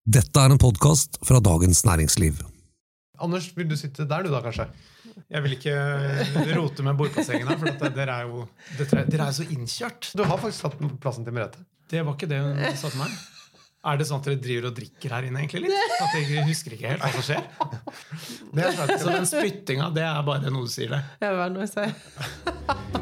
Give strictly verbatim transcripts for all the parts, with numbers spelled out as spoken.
Dette er en podcast fra Dagens Næringsliv. Anders, vil du sitte der du da, kanskje? Jeg vil ikke rote med bordplasseringen, for dette, dere, er jo, dere, dere er så innkjørt. Du har faktisk tatt plassen til Merete. Det var ikke det hun sa til meg. Er det sånn at dere driver og drikker her inne egentlig litt? At jeg husker ikke helt hva som skjer? Det er sant. Så den spyttinga, det er bare noe du sier det. Ja, hva er det noe å si?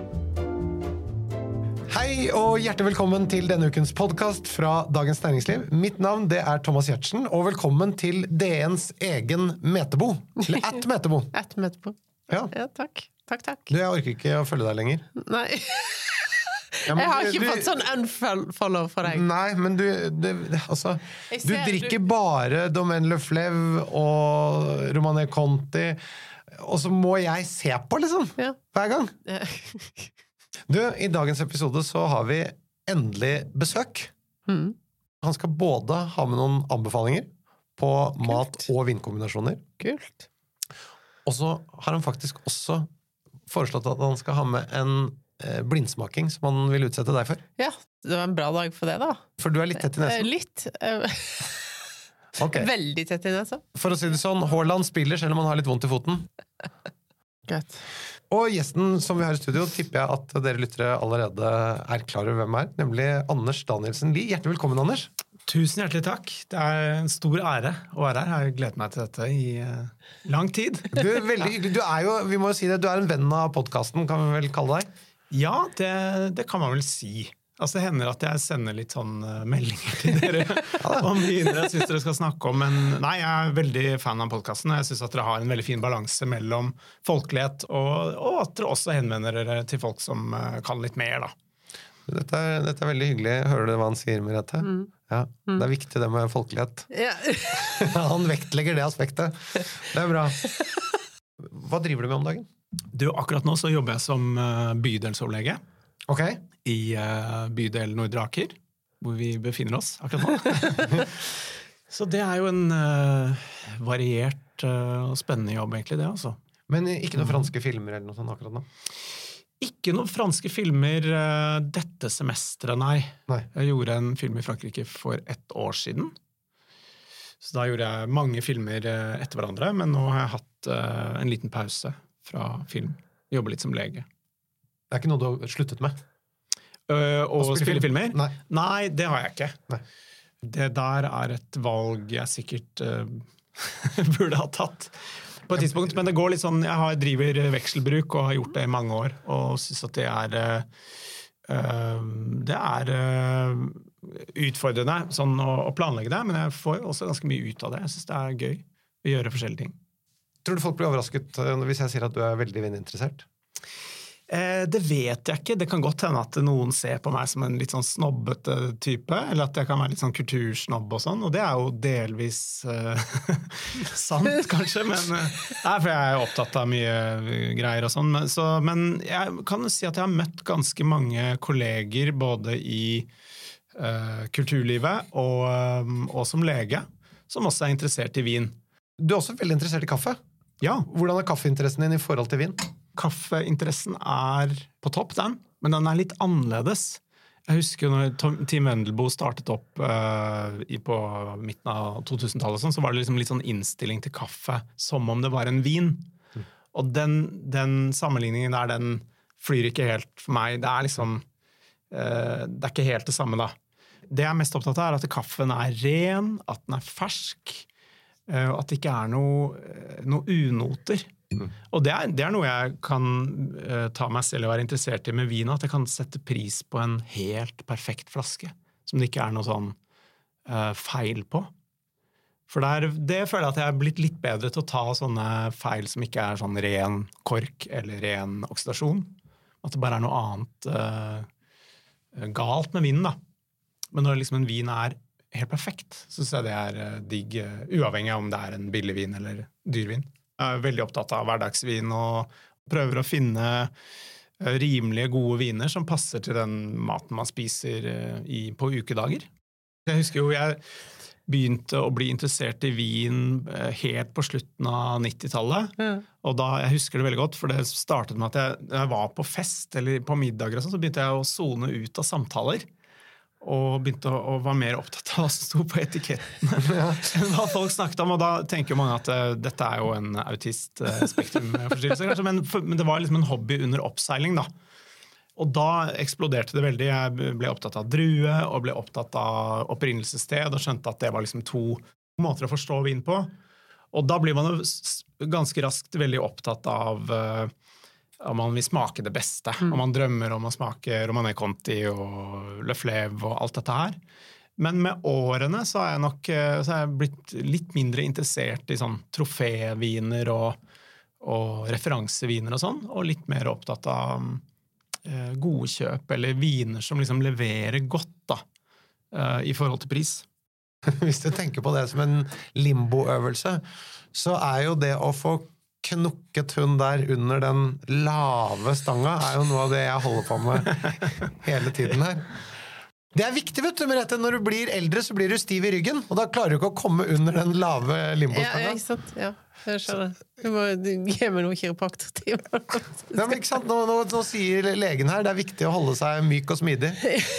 Hei og hjertelig velkommen til denne ukens podcast fra Dagens Næringsliv. Mitt navn det er Thomas Giertsen, og velkommen til D N's egen Metebo. Eller at Metebo. At Metebo. Ja. Ja, takk. Takk, takk. Du, jeg orker ikke å følge deg lenger. Nei. Ja, men Jeg har du- ikke du- fått sånn unfollow for deg. Nei, men du, det, det, altså, Jeg du ser- drikker du- bare Domaine Le Fleuve og Romanée Conti, og så må jeg se på, liksom, Ja. hver gang. Ja. Du, i dagens episode så har vi endelig besøk. Mm. Han skal både ha med noen anbefalinger på mat- og vinkombinasjoner, Kult. og så har han faktisk også foreslått at han skal ha med en eh, blindsmaking som han vil utsette deg for. Ja, det var en bra dag for det da. For du er litt tett i Eh, nesen. Litt. eh, Ok. Veldig tett i nesa. For å si det sånn, Haaland spiller selv om han har litt vondt i foten. Godt. Og gjesten som vi har i studio, tipper jeg at dere lyttere allerede er klar over hvem er, nemlig Anders Danielsen Lie. Hjertelig velkommen, Anders. Tusen hjertelig takk. Det er en stor ære å være her. Jeg har gledet meg til dette i uh, lang tid. Du er veldig hyggelig. Du er jo, vi må jo si det, du er en venn av podcasten, kan vi vel kalle deg? Ja, det, det kan man vel si. Altså, det hender at jeg sender litt sånn uh, meldinger til dere om viner jeg synes dere skal snakke om, men nei, jeg er veldig fan av podcasten, og jeg synes at dere har en veldig fin balanse mellom folkelighet, og, og at dere også henvender dere til folk som uh, kan litt mer, da. Dette er, dette er veldig hyggelig. Hører du hva han sier, Merete? Mm. Ja, det er viktig det med folkelighet. Ja. Han vektlegger det aspektet. Det er bra. Hva driver du med om dagen? Du, akkurat nå så jobber jeg som uh, bydelsoverlege Ok. i uh, bydel Nordre Aker, hvor vi befinner oss akkurat nå. Så det er jo en uh, variert uh, og spennende jobb egentlig, det altså. Men ikke noen franske filmer eller noe sånt akkurat nå? Ikke noen franske filmer uh, dette semesteret, nei. Nei. Jeg gjorde en film i Frankrike for ett år siden. Så da gjorde jeg mange filmer uh, etter hverandre, men nå har jeg hatt uh, en liten pause fra film. Jobber litt som lege. Det er ikke noe du har sluttet med? Uh, og Å spille, spille film? filmer? Nei. Nei, det har jeg ikke. Nei. Det der er et valg jeg sikkert uh, burde ha tatt på et tidspunkt, men det går litt sånn, jeg har, driver vekselbruk og har gjort det i mange år, og synes at det er uh, det er uh, utfordrende sånn å, å planlegge det, men jeg får også ganske mye ut av det. Jeg synes det er gøy å gjøre forskjellige ting. Tror du folk blir overrasket uh, hvis jeg sier at du er veldig vininteressert? Eh, det vet jeg ikke. Det kan godt hende at noen ser på meg som en litt sånn snobbete type, eller at jeg kan være litt sånn kultursnobb og sånn, og det er jo delvis eh, sant, kanskje, men eh, det er fordi jeg er opptatt av mye greier og sånn. Men, så, men jeg kan jo si at jeg har møtt ganske mange kolleger, både i eh, kulturlivet og, eh, og som lege, som også er interessert i vin. Du er også veldig interessert i kaffe. Ja, Hvordan er kaffeinteressen din i forhold til vin? kaffeinteressen er på topp, den, men den er litt annerledes. Jeg husker jo når Tom, Team Wendelboe startet opp uh, i, på midten av to-tusentallet, sånn, så var det liksom litt sånn innstilling til kaffe, som om det var en vin. Mm. Og den, den sammenligningen der, den flyr ikke helt for meg. Det er liksom, uh, det er ikke helt det samme da. Det jeg er mest opptatt av er at kaffen er ren, at den er fersk, uh, at det ikke er noe, noe unoter. Mm. Og det er, det er noe jeg kan uh, ta meg selv og være interessert i med vin, at jeg kan sette pris på en helt perfekt flaske, som det ikke er noe sånn uh, feil på. For det, er, det føler jeg at jeg er blitt litt bedre til å ta sånne feil som ikke er sånn ren kork eller ren oksidasjon. At det bare er noe annet uh, galt med vinen da. Men når liksom en vin er helt perfekt, så synes jeg det er uh, digg, uh, uavhengig av om det er en billig vin eller dyrvin. Jeg er veldig opptatt av hverdagsvin og prøver å finne rimelige, gode viner som passer til den maten man spiser i, på ukedager. Jeg husker jo jeg begynte å bli interessert i vin helt på slutten av nittitallet, ja. Og da, jeg husker det veldig godt, for det startet med at jeg, jeg var på fest eller på middager og sånn, så begynte jeg å zone ut av samtaler. og begynte å, å være mer opptatt av hva som sto på etikettene enn hva folk snakket om, og da tenker jo mange at uh, dette er jo en autist-spektrumforstyrrelse, kanskje, men, for, men det var liksom en hobby under oppseiling da. Og da eksploderte det veldig. Jeg ble opptatt av drue, og ble opptatt av opprinnelsessted, og skjønte at det var liksom to måter å forstå vin på. Og da blir man jo ganske raskt veldig opptatt av uh, om man vil smake det beste, mm. om man drømmer om å smake Romanée Conti og Le Fleuve og alt dette her. Men med årene så er jeg nok så er jeg blitt litt mindre interessert i sånn troféviner og, og referanseviner og sånn, og litt mer opptatt av uh, gode kjøp, eller viner som liksom leverer godt da, uh, i forhold til pris. Hvis du tenker på det som en limboøvelse, så er jo det å få knukket hund der under den lave stanga er jo noe av det jeg holder på med hele tiden her. Det er viktig, vet du, Merete. Når du blir eldre, så blir du stiv i ryggen, og da klarer du ikke å komme under den lave limbostanga. Ja, ikke sant? Ja, jeg skjønner. Du må gi meg noe kiropraktortid. Ja, men ikke sant? Nå, nå, nå sier legen her, det er viktig å holde seg myk og smidig.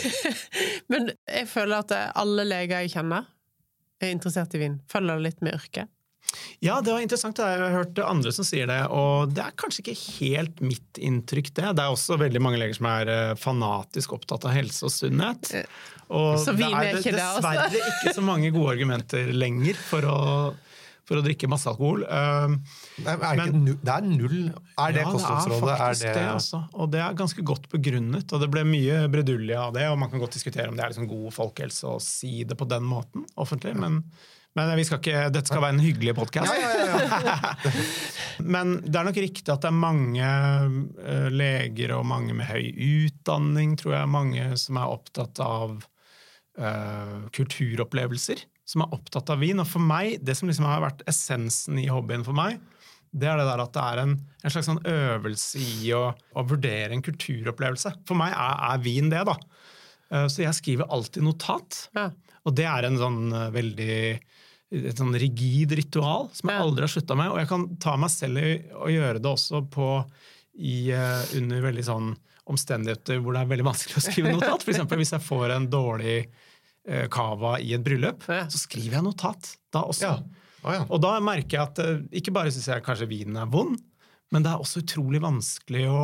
Men jeg føler at alle leger jeg kjenner er interessert i vin. Følger det litt med yrke? Ja, det var interessant. Jeg har hørt andre som sier det, og det er kanskje ikke helt mitt inntrykk det. Det er også veldig mange leger som er fanatisk opptatt av helse og sunnhet. Og så vin er ikke det, altså. Det er dessverre ikke så mange gode argumenter lenger for å, for å drikke masse alkohol. Um, er det, men, null, det er null. Er det ja, kostholdsrådet? Det er faktisk er det, det også. Og det er ganske godt begrunnet, og det ble mye bredulje av det, og man kan godt diskutere om det er liksom god folkehelse å si det på den måten offentlig, men Men vi skal ikke, dette skal være en hyggelig podcast. Ja, ja, ja. Men det er nok riktig at det er mange uh, leger og mange med høy utdanning, tror jeg, mange som er opptatt av uh, kulturopplevelser, som er opptatt av vin. Og for meg, det som liksom har vært essensen i hobbyen for meg, det er det der at det er en, en slags sånn øvelse i å, å vurdere en kulturopplevelse. For meg er, er vin det da. Uh, så jeg skriver alltid notat. Ja. Og det er en sånn uh, veldig et sånn rigid ritual som jeg aldri har sluttet med, og jeg kan ta meg selv i å gjøre det også på i, uh, under veldig sånn omstendigheter hvor det er veldig vanskelig å skrive notat. For eksempel hvis jeg får en dårlig uh, kava i et bryllup, så skriver jeg notat da også. Ja. Oh, ja. Og da merker jeg at uh, ikke bare synes jeg kanskje vinen er vond, men det er også utrolig vanskelig å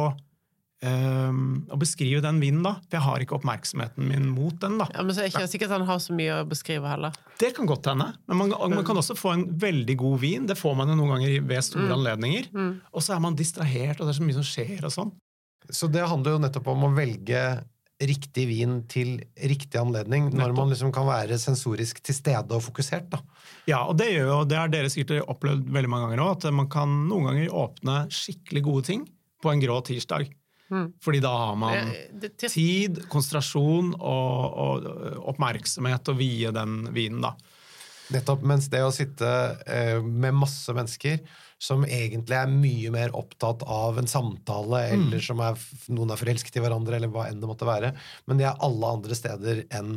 Um, å beskrive den vinen da, for jeg har ikke oppmerksomheten min mot den da. Ja, men så er det ikke sikkert at han har så mye å beskrive heller. Det kan godt hende, men man, man kan også få en veldig god vin, det får man jo noen ganger ved store mm. anledninger, mm. og så er man distrahert, og det er så mye som skjer og sånn. Så det handler jo nettopp om å velge riktig vin til riktig anledning, når nettopp. Man liksom kan være sensorisk til stede og fokusert da. Ja, og det gjør jo, det har dere sikkert opplevd veldig mange ganger også, at man kan noen ganger åpne skikkelig gode ting på en grå tirsdag. Mm. Fordi da har man tid, konsentrasjon og, og oppmerksomhet å vie den vinen da. Nettopp, mens det å sitte eh, med masse mennesker som egentlig er mye mer opptatt av en samtale, mm. eller som er, noen er forelsket i hverandre, eller hva enn det måtte være, men det er alle andre steder enn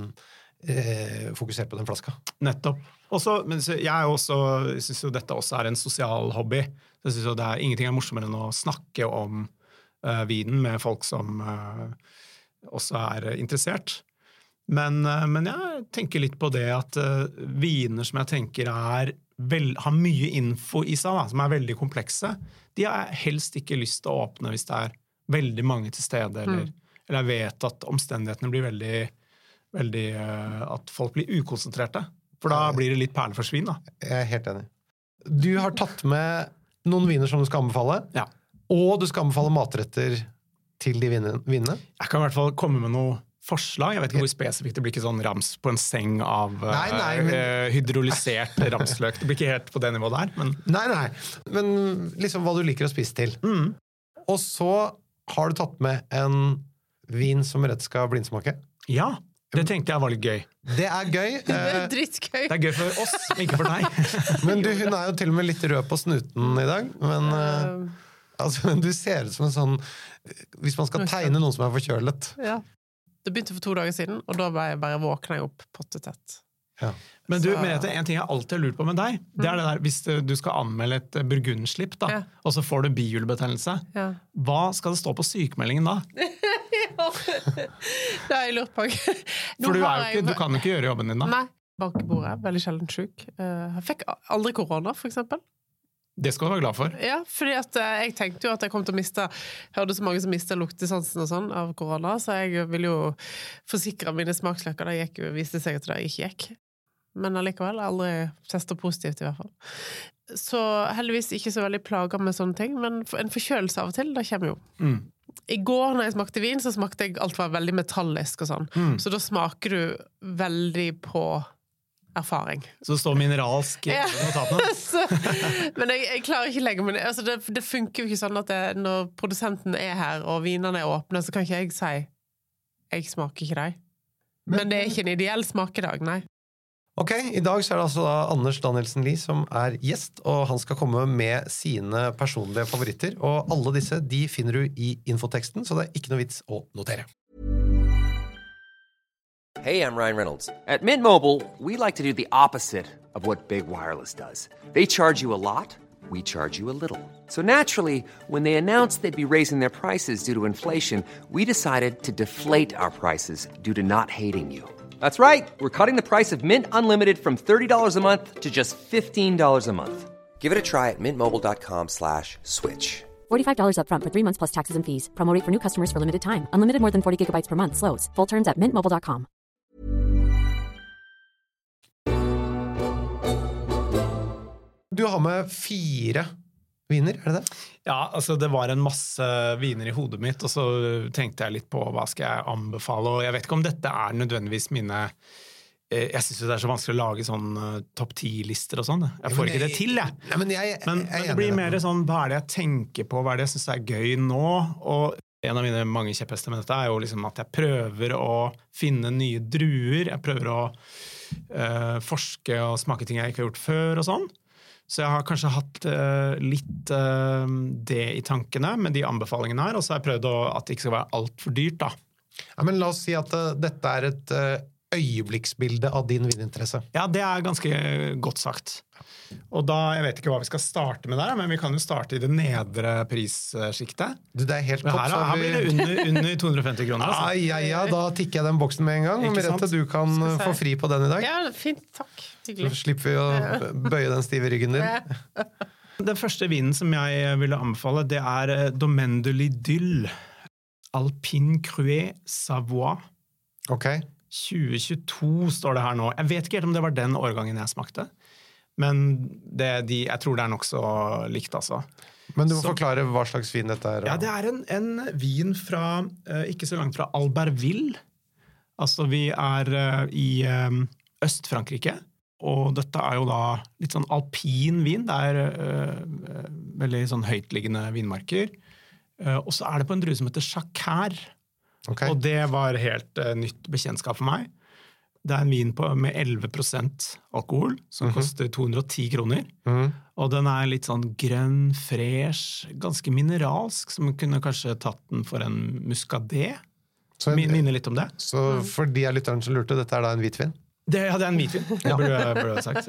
eh, fokusert på den flaska. Nettopp. Også, men jeg er også, synes jo dette også er en sosial hobby. Jeg synes jo det er ingenting er morsommere enn å snakke om Uh, vinen med folk som uh, også er uh, interessert. Men, uh, men jeg tenker litt på det at uh, viner som jeg tenker er vel, har mye info i seg, da, som er veldig komplekse, de har jeg helst ikke lyst til å åpne hvis det er veldig mange til stede, eller, mm. eller jeg vet at omstendighetene blir veldig, veldig uh, at folk blir ukonsentrerte. For da blir det litt perleforsvinn da. Jeg er helt enig. Du har tatt med noen viner som du skal anbefale. Ja. Og du skal anbefale matretter til de vinene? Jeg kan i hvert fall komme med noe forslag. Jeg vet ikke hvor spesifikt. Det blir ikke sånn rams på en seng av nei, nei, men... uh, hydrolysert ramsløk. Det blir ikke helt på det nivået der. Men... Nei, nei. Men liksom hva du liker å spise til. Mm. Og så har du tatt med en vin som rett skal blindsmake. Ja, det tenkte jeg var litt gøy. Det er gøy. Det er drittgøy. Det er gøy for oss, ikke for deg. Men du, hun er jo til og med litt rød på snuten i dag. Men... Uh... Altså, men du ser ut som en sånn hvis man skal tegne noen som er forkjølet. Ja. Det begynte for to dager siden, og da var jeg bare våkna opp pottetett. Ja. Men du, Merete, en ting jeg alltid har lurt på med deg, det er det der, hvis du skal anmelde et burgundslipp da, ja. Og så får du bihulebetennelse, ja. Hva skal det stå på sykemeldingen da? Det har jeg lurt på. For du, er jo ikke, du kan jo ikke gjøre jobben din da. Nei, bankebordet, veldig sjelden syk. Jeg fikk aldri korona, for eksempel. Det skal du være glad for. Ja, fordi at jeg tenkte jo at jeg kom til å miste, hørte så mange som mistet luktesansen og sånn av korona, så jeg ville jo forsikre mine smaksløkker, det gikk jo, viste seg at det ikke gikk. Men allikevel, aldri testet positivt i hvert fall. Så heldigvis ikke så veldig plaget med sånne ting, men en forkjølelse av og til, det kommer jo. Mm. I går når jeg smakte vin, så smakte jeg alt var veldig metallisk og sånn. Mm. Så da smaker du veldig på erfaring. Så det står mineralsk i notatene? så, men jeg, jeg klarer ikke legge meg ned. Altså det, det funker jo ikke sånn at det, når produsenten er her og vinene er åpne, så kan ikke jeg si jeg smaker ikke deg. Men, men det er ikke en ideell smakedag, nei. Ok, i dag så er det altså da Anders Danielsen Lie som er gjest, og han skal komme med sine personlige favoritter, og alle disse, de finner du i infoteksten, så det er ikke noe vits å notere. Hey, I'm Ryan Reynolds. At Mint Mobile, we like to do the opposite of what Big Wireless does. They charge you a lot, we charge you a little. So naturally, when they announced they'd be raising their prices due to inflation, we decided to deflate our prices due to not hating you. That's right. We're cutting the price of Mint Unlimited from thirty dollars a month to just fifteen dollars a month. Give it a try at mintmobile.com slash switch. forty-five dollars up front for three months plus taxes and fees. Promo rate for new customers for limited time. Unlimited more than forty gigabytes per month. Slows full terms at mint mobile dot com. Du har med fire viner, er det det? Ja, altså det var en masse viner i hodet mitt, og så tenkte jeg litt på hva skal jeg anbefale, og jeg vet ikke om dette er nødvendigvis mine... Jeg synes det er så vanskelig å lage sånn uh, topp ti-lister og sånn. Jeg får ja, ikke det til, jeg. Ja, men, jeg, jeg, men, jeg men det blir mer sånn, hva er det jeg tenker på, hva er det jeg synes er gøy nå? Og en av mine mange kjepphester med dette er jo liksom at jeg prøver å finne nye druer, jeg prøver å uh, forske og smake ting jeg ikke har gjort før og sånn. Så jeg har kanskje hatt uh, litt uh, det i tankene med de anbefalingene her, og så har jeg prøvd å, at det ikke skal være alt for dyrt da. Ja, men la oss si at uh, dette er et uh, øyeblikksbilde av din vininteresse. Ja, det er ganske godt sagt. Og da, jeg vet ikke hva vi skal starte med der, men vi kan jo starte i det nedre prissjiktet. Du, det er helt topp. Her, her blir det under, under to hundre og femti kroner. Altså. Ja, ja, ja, da tikker jeg den boksen med en gang. Merete, du kan få fri på den i dag. Ja, fint, takk. Så slipper vi å bøye den stive ryggen din. Den første vinen som jeg ville anbefale, det er Domaine de l'Idylle. Alpine Cruet Savoie. Ok. tjue tjueto står det her nå. Jeg vet ikke helt om det var den årgangen jeg smakte, men det, de, jeg tror det er nok så likt, altså. Men du må så, forklare hva slags vin dette er. Ja, det er en, en vin fra, uh, ikke så langt fra Albertville. Altså, vi er uh, i um, Øst-Frankrike, og dette er jo da litt sånn alpin vin. Det er uh, veldig sånn høytliggende vinmarker. Uh, og så er det på en drue som heter Jacquard. Okay. Og det var helt uh, nytt bekjentskap for meg. Det er en vin på, med elleve prosent alkohol, som mm-hmm. koster to hundre og ti kroner. Mm. Og den er litt sånn grønn, fresh, ganske mineralsk, som kunne kanskje tatt den for en muscadet. Så en, Minner litt om det. Så for de av lytterne som lurte, dette er da en hvitvin? Det hadde jeg en hvitvin, det burde jeg sagt.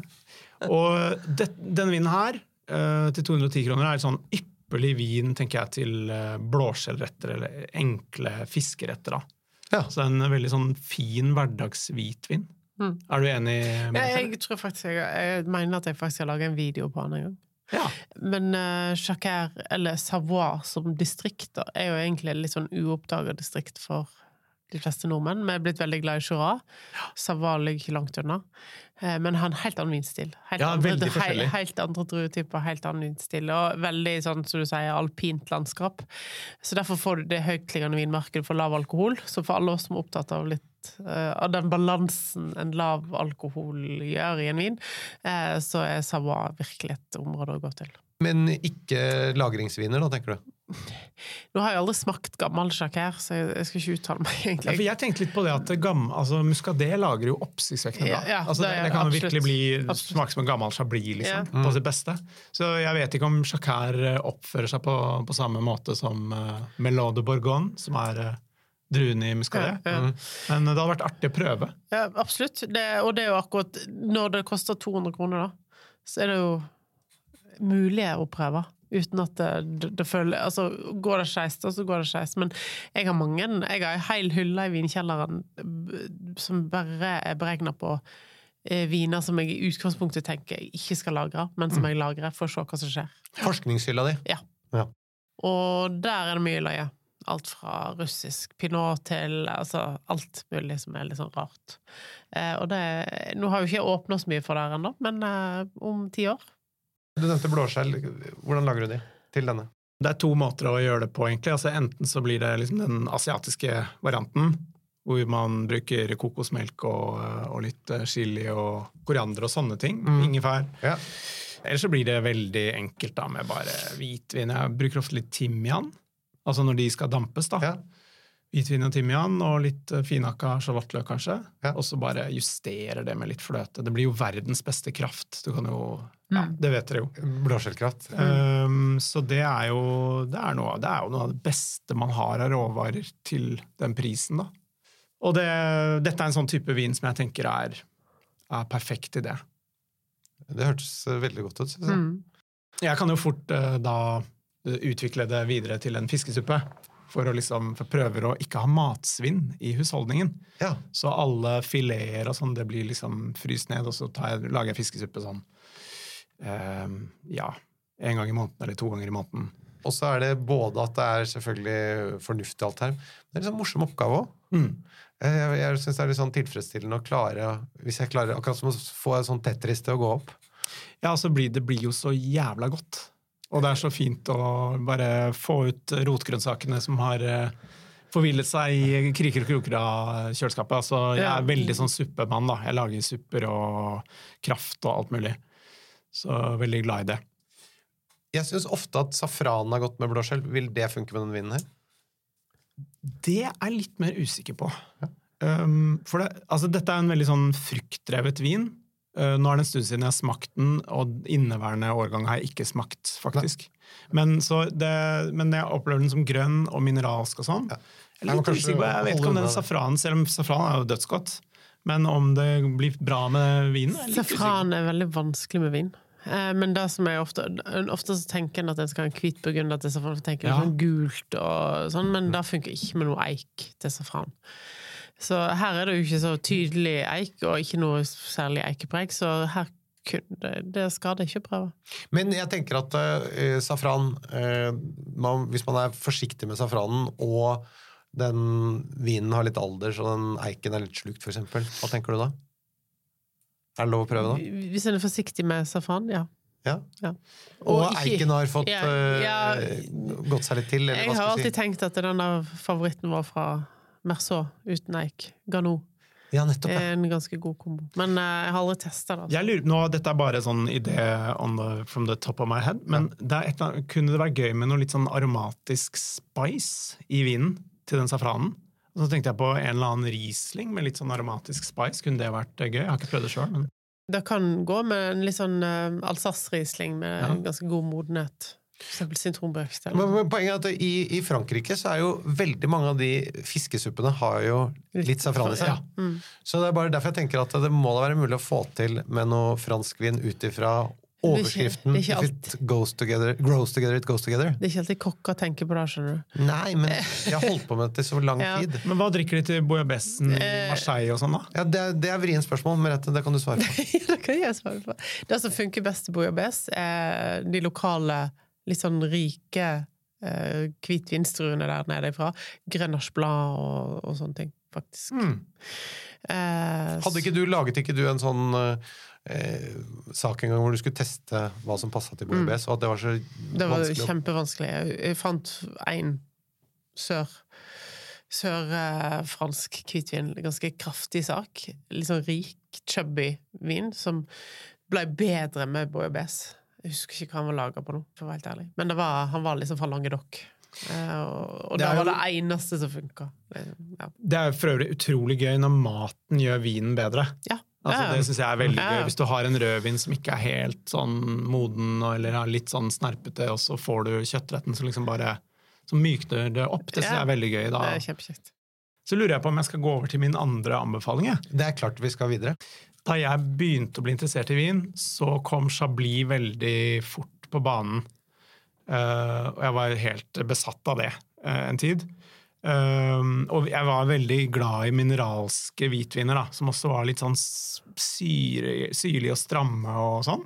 Og det, denne vinen her, til to hundre og ti kroner, er et sånn ypperlig vin, tenker jeg, til blåskjellretter, eller enkle fiskeretter da. Ja. Så en veldig sånn fin hverdagshvitvin. Mm. Er du enig med det? Ja, jeg tror faktisk, jeg, jeg mener at jeg faktisk har laget en video på den en gang. Ja. Men uh, Jacquard, eller Savoie som distrikt, er jo egentlig litt sånn uoppdaget distrikt for de fleste nordmenn. Vi er blitt veldig glad i Shiraz. Savoie ligger ikke langt unna. Eh, men han har helt annen vinstil. Helt ja, andre, veldig forskjellig. Helt, helt andre druetyper, helt annen vinstil. Og veldig, sånn som du sier, alpint landskap. Så derfor får du det høytliggende vinmarkedet for lav alkohol. Så for alle oss som er opptatt av litt uh, av den balansen en lav alkohol gjør i en vin, uh, så er Savoie virkelig et område å gå til. Men ikke lagringsviner da, tenker du? Nå har jeg aldri smakt gammel Jacquard, så jeg skal ikke uttale meg egentlig. Ja, for jeg tenkte litt på det at gammel, altså, muscadet lager jo oppsiktsvekkende bra. Ja, ja, altså, det, det, det kan absolutt, virkelig bli absolutt. Smak som en gammel chablis liksom, ja. på sitt beste. Så jeg vet ikke om Jacquard oppfører seg på, på samme måte som uh, Melot de Bourgogne, som er uh, druen i muscadet. Ja, ja. Mm. Men det hadde vært artig å prøve. Ja, absolutt. Det, og det er jo akkurat, når det koster to hundre kroner da, så er det jo mulig å prøve. uten at det, det, det føler, altså går det skeist, så går det skeist, men jeg har mange, jeg har en hel hylle i vinkjelleren som bare er beregnet på eh, viner som jeg i utgangspunktet tenker jeg ikke skal lagre, men som jeg lagrer for å se hva som skjer. Forskningshylla di? Ja. Ja. Og der er det mye løye. Alt fra russisk pinot til altså, alt mulig som er litt sånn rart. Eh, og det, nå har jo ikke jeg åpnet så mye for det her enda, men eh, om ti år. Du nevnte blåskjell. Hvordan lager du de til denne? Det er to måter å gjøre det på, egentlig. Altså, enten så blir det liksom den asiatiske varianten, hvor man bruker kokosmelk og, og litt chili og koriander og sånne ting. Mm. Ingefær. Ja. Ellers så blir det veldig enkelt da, med bare hvitvin. Jeg bruker ofte litt timian, altså når de skal dampes da. Ja. Hvitvin og timian, og litt finhakka sjalottløk kanskje, ja. Og så bare justerer det med litt fløte. Det blir jo verdens beste kraft. Du kan jo, ja, det vet dere jo. Blåskjellkraft. Um, så det er, jo, det, er noe, det er jo noe av det beste man har av råvarer til den prisen da. Og det, dette er en sånn type vin som jeg tenker er, er perfekt i det. Det hørtes veldig godt ut, synes jeg. Mm. Jeg kan jo fort uh, da utvikle det videre til en fiskesuppe, for å liksom for prøver å ikke ha matsvinn i husholdningen. Ja. Så alle fileter og sånn, det blir liksom fryst ned, og så tar jeg, lager jeg fiskesuppe sånn, um, ja, en gang i måneden eller to ganger i måneden. Og så er det både at det er selvfølgelig fornuftig alt her, det er en sånn morsom oppgave også. Mm. Jeg, jeg synes det er litt sånn tilfredsstillende å klare, hvis jeg klarer akkurat som å få en sånn Tetris til å gå opp. Ja, så blir det blir jo så jævla godt. Og det er så fint å bare få ut rotgrønnsakene som har forvillet seg i kriker og kroker av kjøleskapet. Altså, jeg er veldig sånn suppemann da. Jeg lager supper og kraft og alt mulig. Så veldig glad i det. Jeg synes ofte at safran har gått med blåskjell. Vil det funke med den vinen her? Det er jeg litt mer usikker på. Ja. Um, for det, altså, dette er en veldig sånn fruktdrevet vin. Uh, nå er det en stund siden jeg har smakt den, og inneværende årgang har jeg ikke smakt, faktisk. Men, så det, men jeg opplever den som grønn og mineralsk og sånn. Ja. Jeg, er litt usikker på, jeg vet ikke om den safranen, selv om safran er jo dødsgodt, men om det blir bra med vinen er litt usikker. Safran er veldig vanskelig med vin. Eh, men det som er ofte, ofte så tenker en at en skal ha en hvit burgunder til safran, for tenker ja. Sånn gult og sånn, men det funker ikke med noe eik til safran. Så her er det jo ikke så tydelig eik, og ikke noe særlig eikepreg, så her kunne, det skal det ikke prøve. Men jeg tenker at uh, safran, uh, man, hvis man er forsiktig med safranen, og den vinen har litt alder, så den eiken er litt slukt, for eksempel. Hva tenker du da? Er det lov å prøve da? Hvis en er forsiktig med safran, ja. Ja. Ja. Og, og ikke, eiken har fått ja, ja, uh, gått seg litt til, eller jeg hva skal har alltid si? tenkt at denne favoritten var fra Merceau uten eik. Gano. Ja, nettopp. Det er en ganske god kombo. Men uh, jeg har aldri testet det. Altså. Jeg lurer, nå, dette er bare sånn idé on the, from the top of my head, men ja. det er et, kunne det være gøy med noe litt sånn aromatisk spice i vinen til den safranen? Og så tenkte jeg på en eller annen Riesling med litt sånn aromatisk spice. Kunne det vært gøy? Jeg har ikke prøvd det selv, men... Det kan gå med en litt sånn uh, Alsace-Riesling med ja. ganske god modenhet. For eksempel sintronbøkstell. Men poenget er at i, i Frankrike så er jo veldig mange av de fiskesuppene har jo litt safran i seg. Ja. Mm. Så det er bare derfor jeg tenker at det må da være mulig å få til med noe fransk vin ut ifra overskriften. Det er ikke, det er if it goes together, grows together, it goes together. Det er ikke alltid kokka tenker på det, skjønner du. Nei, men jeg har holdt på med det så lang ja. tid. Men hva drikker de til Bouillabaisse, Marseille og sånn da? Ja, det, det er vrient spørsmål, Merete, det kan du svare på. Det kan jeg svare på. Det som funker best til Bouillabaisse er de lokale litt sånn rike eh, hvitvinstruene der nede ifra. Grenache Blanc og, og sånne ting, faktisk. Mm. Eh, Hadde ikke du, laget ikke du en sånn eh, sak en gang hvor du skulle teste hva som passet til Bouillabaisse, mm. og at det var så vanskelig? Det var kjempevanskelig. Jeg, jeg fant en sør sør-fransk hvitvin, ganske kraftig sak. Litt sånn rik, chubby vin, som ble bedre med Bouillabaisse. Jeg husker ikke hva han var laget på nå, for å være helt ærlig. Men det var, han var liksom fra Languedoc. Eh, og og det, det var det eneste som funket. Ja. Det er for øvrig utrolig gøy når maten gjør vinen bedre. Ja. Altså, ja. Det synes jeg er veldig ja. gøy. Hvis du har en rødvin som ikke er helt sånn moden, eller er litt sånn snerpete, og så får du kjøttretten som liksom bare som mykner det opp. Det synes jeg er veldig gøy. Da. Det er kjempekjekt. Så lurer jeg på om jeg skal gå over til min andre anbefaling. Det er klart vi skal videre. Da jeg begynte å bli interessert i vin, så kom Chablis veldig fort på banen. Uh, og jeg var helt besatt av det uh, en tid. Um, og jeg var veldig glad i mineralske hvitviner, da, som også var litt sånn syre, syrlige og stramme og sånn.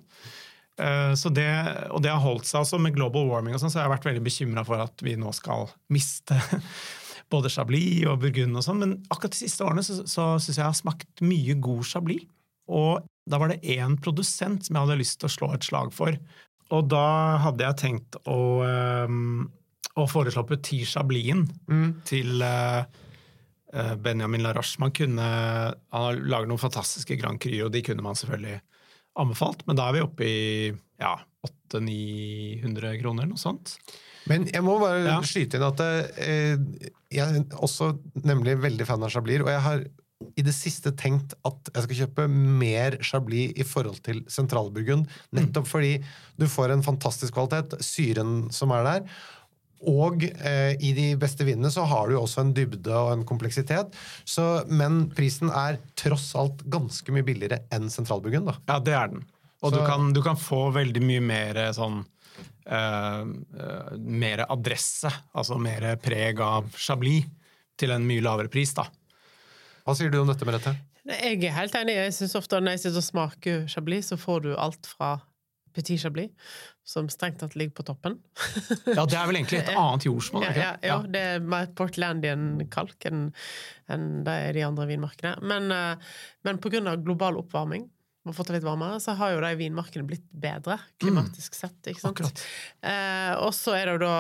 Uh, så det, og det har holdt seg også med global warming og sånn, så jeg har vært veldig bekymret for at vi nå skal miste både Chablis og Burgund og sånn, men akkurat de siste årene så, så synes jeg jeg har smakt mye god Chablis. Og da var det en produsent som jeg hadde lyst til å slå et slag for. Og da hadde jeg tenkt å, um, å foreslå Petit Chablisen mm. til uh, Benjamin Laroche. Man kunne, han har laget noen fantastiske Grand Cru, og de kunne man selvfølgelig anbefalt, men da er vi oppe i ja, åtte til ni hundre kroner, noe sånt. Men jeg må bare ja. skyte inn at eh, jeg er også nemlig veldig fan av Chablis, og jeg har i det siste tenkt at jeg skal kjøpe mer Chablis i forhold til Sentralburgund, nettopp fordi du får en fantastisk kvalitet, syren som er der, og eh, i de beste vinene så har du også en dybde og en kompleksitet, så, men prisen er tross alt ganske mye billigere enn Sentralburgund da. Ja, det er den. Og så, du, kan, du kan få veldig mye mer sånn uh, uh, mer adresse, altså mer preg av Chablis til en mye lavere pris da. Hva sier du om dette, Merete? Jeg er helt enig. Jeg synes ofte når jeg sitter og smaker Chablis, så får du alt fra Petit Chablis, som strengt tatt ligger på toppen. Ja, det er vel egentlig et annet jordsmål, ja, ja, ja, det er mer Portlandian-kalk enn, enn det er de andre vinmarkene. Men, men på grunn av global oppvarming, man har fått det litt varmere, så har jo de vinmarkene blitt bedre, klimatisk sett, ikke sant? Akkurat. Eh, og så er det jo da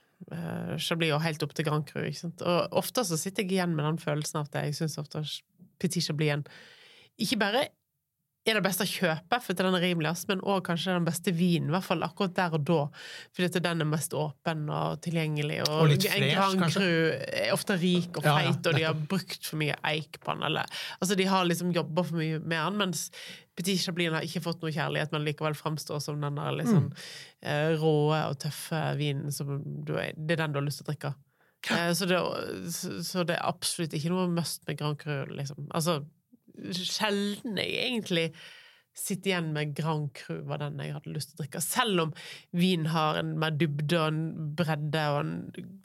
Uh, Chablis og helt opp til Grand Cru, ikke sant? Og ofte så sitter jeg igjen med den følelsen av at jeg synes ofte Petit Chablis ikke bare er det beste å kjøpe, for den er rimeligst, men også kanskje den beste vinen, i hvert fall akkurat der og da, fordi den er mest åpen og tilgjengelig, og, og litt fresh, en Grand kanskje? Cru er ofte rik og feit, ja, ja, og de har brukt for mye eik på den, eller, altså de har liksom jobbet for mye med den, mens Petit Chablis har ikke fått noe kjærlighet, men likevel fremstår som den der liksom, mm. eh, råe og tøffe vinen, som du er, det er den du har lyst til å drikke. Eh, så, det, så, så det er absolutt ikke noe must med Grand Cru, liksom. Altså, sjelden jeg egentlig sitter igjen med Grand Cru var den jeg hadde lyst til å drikke, selv om vin har en mer dybde og en bredde og en,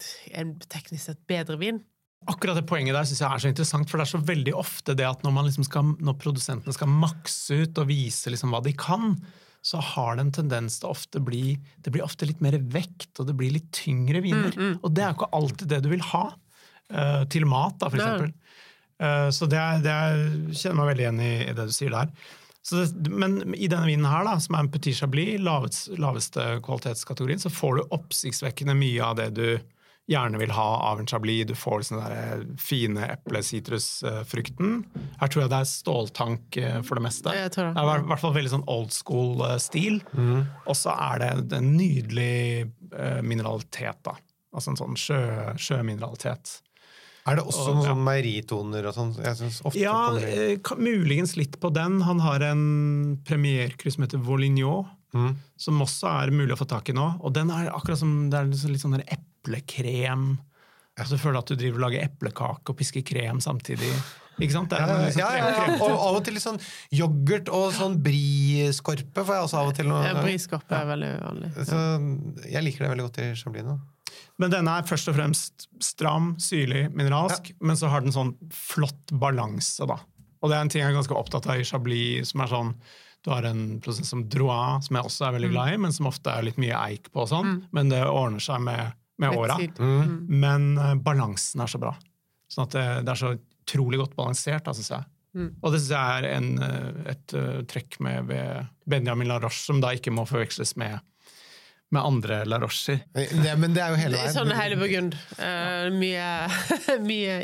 en teknisk sett bedre vin. Akkurat det poenget der synes jeg er så interessant, for det er så veldig ofte det at når, man liksom skal, når produsentene skal makse ut og vise liksom hva de kan, så har det en tendens til å ofte bli, det blir ofte litt mer vekt, og det blir litt tyngre viner, mm, mm. og det er jo ikke alltid det du vil ha uh, til mat da, for eksempel. Uh, så det, er, det er, kjenner meg veldig igjen i, i det du sier der. Så det, men i denne vinen her da, som er en Petit Chablis, lavest, laveste kvalitetskategorien, så får du oppsiktsvekkende mye av det du gjerne vil ha av en Chablis. Du får sånne der fine eple-citrusfrukten. Her tror jeg det er ståltank for det meste. Jeg tror det. Det er i hvert fall veldig sånn old school stil. Mm. Og så er det en nydelig mineralitet da. Altså en sånn sjø, sjømineralitet. Er det også og, noen ja. sånne meieritoner og sånn? Jeg synes ofte ja, eh, muligens litt på den. Han har en premierkryss som heter Volignon, mm. som også er mulig å få tak i nå. Og den er akkurat som, det er litt sånn der eplekrem. Ja. Så føler du at du driver og lager eplekake og pisker krem samtidig. Ikke sant? Det er ja, liksom ja, ja, ja. Og av og til litt sånn yoghurt og sånn briskorpe får jeg også av og til noe. Ja, briskorpe er veldig vanlig. Ja. Så jeg liker det veldig godt i Chablis nå. Men denne er først og fremst stram, syrlig, mineralsk, ja. Men så har den sånn flott balanse da. Og det er en ting jeg er ganske opptatt av i Chablis, som er sånn, du har en prosess som Drouin, som jeg også er veldig glad i, men som ofte er litt mye eik på og sånn, mm. men det ordner seg med, med åra. Mm. Men uh, balansen er så bra. Sånn at det, det er så utrolig godt balansert, da, synes jeg. Mm. Og det synes jeg er en, et uh, trekk med ved Benjamin Laroche, som da ikke må forveksles med med andre La Rocher. Det, men det er jo hele veien. Sånn hele Burgund. Uh, mye, mye,